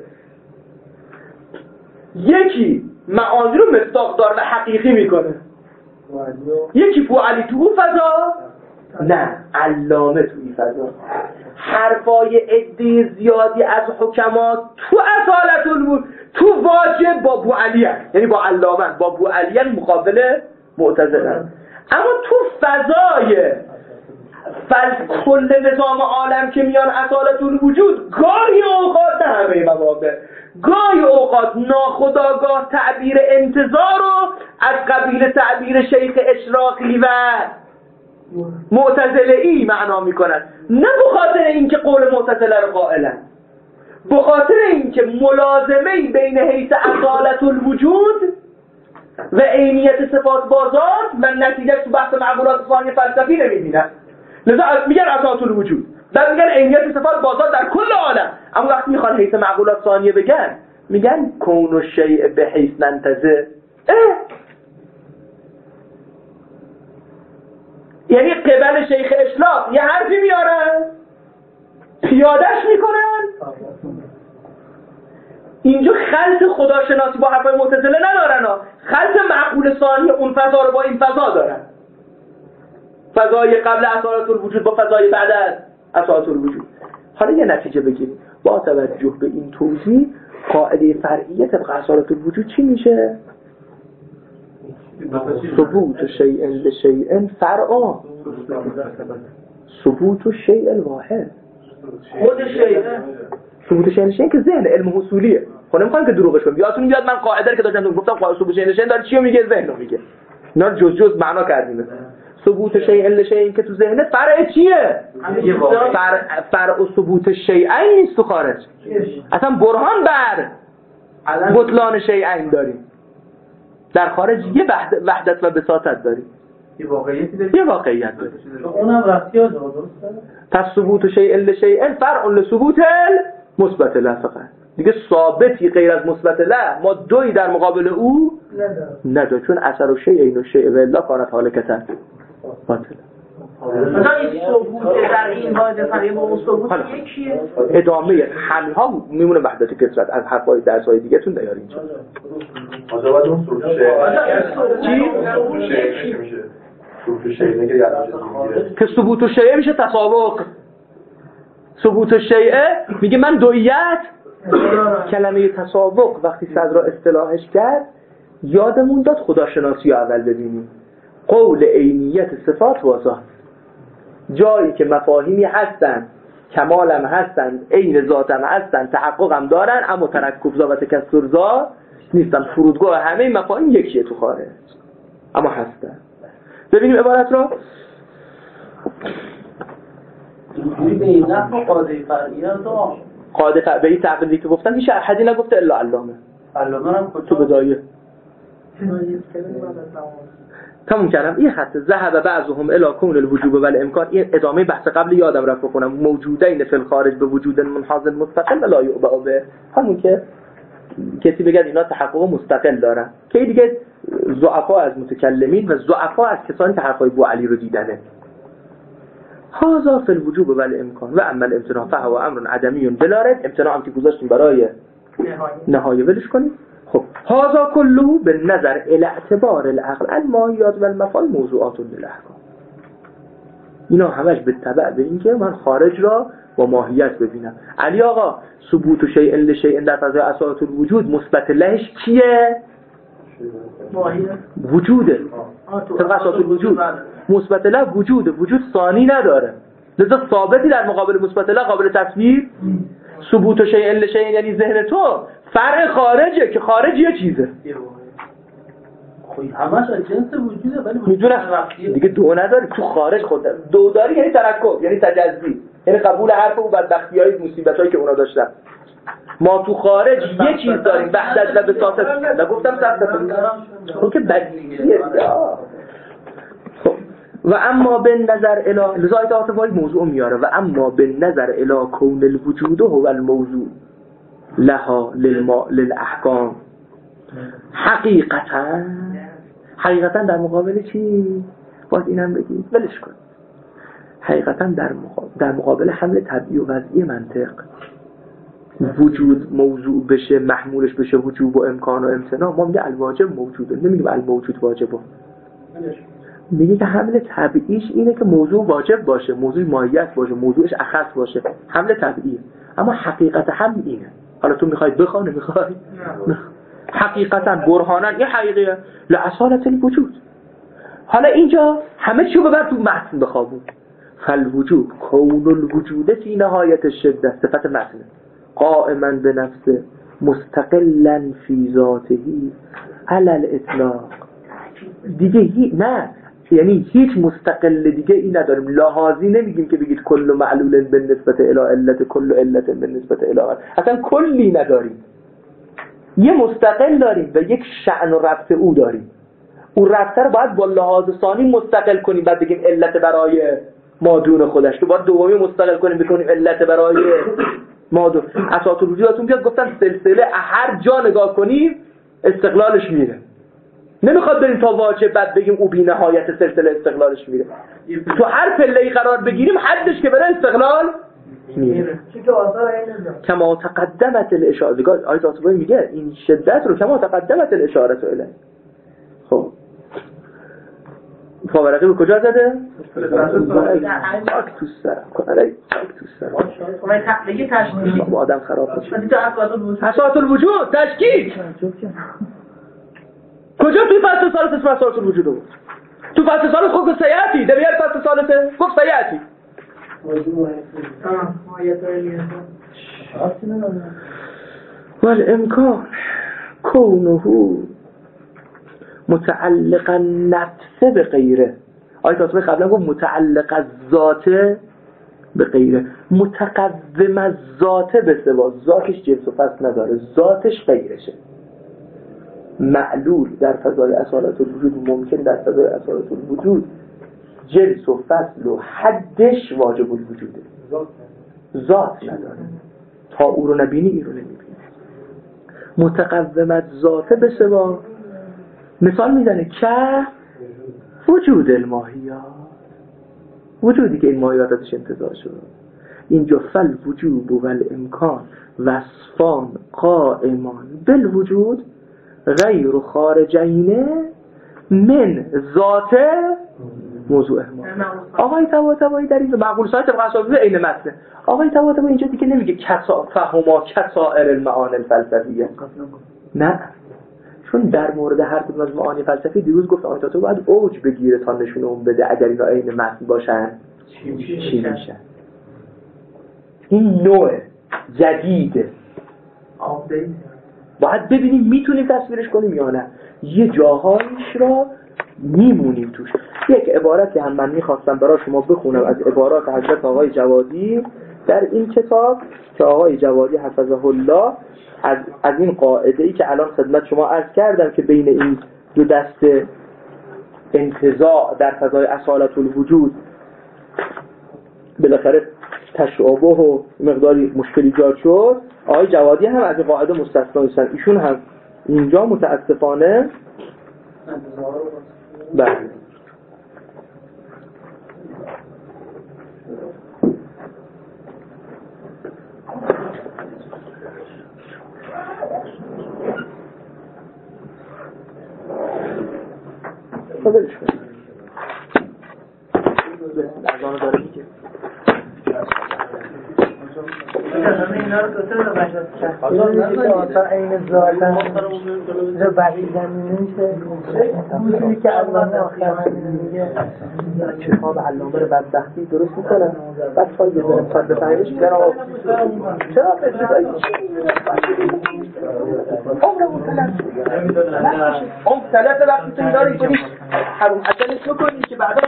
یکی معانی رو مصداق دار و حقیقی میکنه، یکی بو علی تو فضا، نه علامه تو این فضا. حرفای عده زیادی از حکمات تو اصالت الوجود تو واجب با بو علی هست، یعنی با علامه با بو علی مقابل معتزله، اما تو فضای کل نظام عالم که میان اصالت الوجود گاهی اوقات همه مواقع گاهی اوقات ناخودآگاه تعبیر انتزاع رو از قبیل تعبیر شیخ اشراقی و معتزله ای معنا میکنن، نه به خاطر اینکه قول معتزله رو قائلن، به خاطر اینکه ملازمه بین حیث اصالت الوجود و عینیت صفات بازات و نتیجه تو بحث معقولات ثانی فلسفی نمیبینن، لذا میگن اصالت الوجود، بعد میگن عینیت صفات بازات در کل عالم، اما وقتی میخوان حیث معقولات ثانیه بگن میگن کون الشیء به حیث ننتزع. یعنی قبل شیخ اشراق یه حرفی میارن پیادش میکنن، اینجا خلط خداشناسی با حرفای معتزله ندارن، خلط معقول ثانی اون فضا رو با این فضا دارن. فضای قبل اصالت الوجود با فضای بعد از اصالت الوجود. حالا یه نتیجه بگیریم با توجه به این توضیح قاعده فرعیه طبق اصالت الوجود چی میشه؟ ثبوت شیء لشیء فرع ثبوت شیء الواحد. خود شیء ثبوت شیء لشیء که ذهن علم حصولیه. خب نمیخوام که دروغش کنم. یادتون بیاد من قاعده رو که داشتم گفتم قاعده ثبوت شیء لشیء داره چی میگه؟ ذهن رو میگه. اینا جز معنا کردیم. ثبوت شیء لشیء که تو ذهن فرع چیه؟ فرع و ثبوت شیئین نیست تو خارج. اصلا برهان بر بطلان شیئین داریم. در خارج یه وحدت و بساطت داریم. یه واقعیتی داریم. یه واقعیت داریم. اونم رفتی ها درسته؟ پس ثبوت شیء لشیء فرع لثبوت مثبت له فقط. دیگه ثابتی غیر از مثبت له ما دوی در مقابل او نداره چون اثر و شیء و شیء و الا کانت حالکتا باطل. مثلا این ثبوت در این واحد فرعی با اون ثبوت یکیه. ادامه همین ها میمونه وحدت کثرت از حرفای درس‌های دیگه تون نیار اینجا. حالا بعد اون ثبوت شیء میشه. ثبوت شیء نگه یاد که ثبوت و شیء میشه تسابق. ثبوت و شیء میگه من دویت کلمه تسابق وقتی صدر را اصطلاحش کرد یادمون داد خداشناسی رو اول ببینیم. قول عینیت صفات و ذات جایی که مفاهیمی هستن کمالم هستن عین ذاتم هستن تحققم دارن اما ترکب ذات و تکثر ذات نیستن. فرودگاه همه مفاهیم یکیه تو خارج اما هستن. ببینیم عبارت را به این نحو قاعده فرعیه رو قاعده به این تعبیری که گفتم هیچ احدی نگفته الا علامه. علامه هم تو بدایه تموم کردم. این خط ذهب بعضهم الى کون الوجوب والامکان. این ادامه بحث قبل یادم رفت بخونم. موجودین فی الخارج به وجود منحاز مستقل لا یعبأ به. همون که کسی بگه اینا تحقق مستقل دارن که دیگه ضعفا از متکلمین و ضعفا از کسانی که حرفای ابو علی رو دیدنه. هذا فی الوجوب والامکان و اما الامتناع فهو امر عدمی بلا رد. امتناع هم که گذاشتیم برای نهایه ولش کنیم. خب هذا كله بالنظر الى اعتبار العقل الماهیات و المفاهیم موضوعات للاحکام. اینا همش به تبع به این که من خارج را با ماهیت ببینم. علی آقا ثبوت شیء لشیء در فضای اصالت الوجود مثبت لهش کیه؟ ماهیت وجوده. طبق اصالت الوجود مثبت له وجوده. وجود ثانی نداره لذا ثابتی در مقابل مثبت له قابل تصویر. ثبوت شیء لشیء یعنی ذهن تو فرع خارجه که خارج یه چیزه. خوی همش از جنس وجوده ولی میدونم دیگه دو نداری تو خارج خود دو داری یعنی ترکب یعنی تجزی یعنی قبول حرف و بدبختی‌های مصیبتایی که اونا داشتن. ما تو خارج یه چیز داریم وحدت و بساطت. نگفتم سبت که بدیهیه. و اما به نظر الی لذا عاطفی موضوع میاره و اما به نظر الی کون الوجود هو الموضوع لها للاحکام حقیقتا در مقابل چی؟ باید اینم بگید ولش کن. حقیقتا در مقابل حمل طبیعی و وضعی منطق وجود موضوع بشه محمولش بشه وجوب و امکان و امتناع ما میگه الواجب موجوده نمیگیم الموجود واجبه. میگه که حمل طبیعیش اینه که موضوع واجب باشه موضوع ماهیت باشه موضوعش اخص باشه حمل طبیعیه اما حقیقت هم اینه. حالا تو میخوای بخوای نمیخوای نه. حقیقتا برهانا یه حقیقیه لأصالت الوجود. حالا اینجا همه چیو ببر تو متن بخوابون. فالوجود کون الوجود فی نهایت الشده صفت متن قائما به نفسه مستقلا فی ذاته علی الاطلاق. دیگه نه یعنی هیچ مستقل دیگه این نداریم. لحاظی نمیگیم که بگید کل معلول به نسبت الی علت کل علت به نسبت الی اصلا کلی نداریم. یه مستقل داریم و یک شأن و ربط او داریم. اون ربط رو باید با لحاظ ثانی مستقل کنیم بعد بگیم علت برای مادون خودش. تو باید دومی مستقل کنیم بکنیم علت برای مادون. اساس الوجوداتون بیاد گفتن سلسله هر جا نگاه کنیم استقلالش میره. نمیخواد بریم تا واجب بعد بگیم او بی نهایت سلسله استقلالش میره. تو هر پله‌ای قرار بگیریم حدش که بره استقلال میره. کما تقدمت الاشاره دیگه آیت آسوبای میگه این شدت رو کما تقدمت الاشاره الیه. خب پاورقی به کجا زده؟ خاک تو سرم کنه خاک تو سرم بگی تشکیل با آدم خراب میشه اساس الوجود تشکیل کجا توی فصل ثالث اسم اساس الوجود بود؟ تو فصل ثالث خود سیاتی ده بیار فصل ثالث گفت سیاتی والامکان کونه متعلق النفس به غیره. آیه تاسمه قبلا گفت متعلق الذات به غیره، متقوم الذات به سوا. ذاتش جنس و فصل نداره، ذاتش غیرشه. معلول در فضای اصالت الوجود ممکن در فضای اصالت الوجود جنس و فصل و حدش واجب الوجوده، ذات نداره. تا او رو نبینی این رو نمیبینی. متقومت ذات به سوا مثال میزنه که وجود الماهیات، وجودی که این ماهیات ازش انتزاع شده. اینجا فل وجود و الامکان وصفان قائمان بالوجود غیر و خارجینه من ذات موضوع ما. آقای طباطبایی در این معقول سایت قصابی عین متن. آقای طباطبایی اینجا دیگه نمیگه فهما کسائر المعانی الفلسفیه، نه، چون در مورد هر کدوم از معانی فلسفی دیروز گفت آقای طباطبایی باید اوج بگیره تا نشونه اون بده اگر اینا عین متن باشن چی میشن. این نوع جدیده، باید ببینیم میتونیم تصویرش کنیم یا نه. یه جاهایش را میمونیم توش. یک عبارتی هم من میخواستم برای شما بخونم از عبارات حضرت آقای جوادی در این کتاب که آقای جوادی حفظه الله از این قاعده‌ای که الان خدمت شما عرض کردم که بین این دو دست انتزاع در فضای اصالت الوجود بالاخره تشابه و مقداری مشکلی ایجاد شد. آقای جوادی هم از این قاعده مستثنا نیستن. ایشون هم اینجا متاسفانه بله خبرش کنید ازانو داره میگه اینا رو گفته رو بشد که آثار این ذاتن رو بقیه زمینه میشه موجودی که علامه آخر میگه کتاب علامه بدبختی درست میکنه بعد سال بزنم سال بفهمش جناب چرا بسیدایی اون ثلاثه وقتی تو اینا رو کنی حروم اصلش رو کنی که بعدا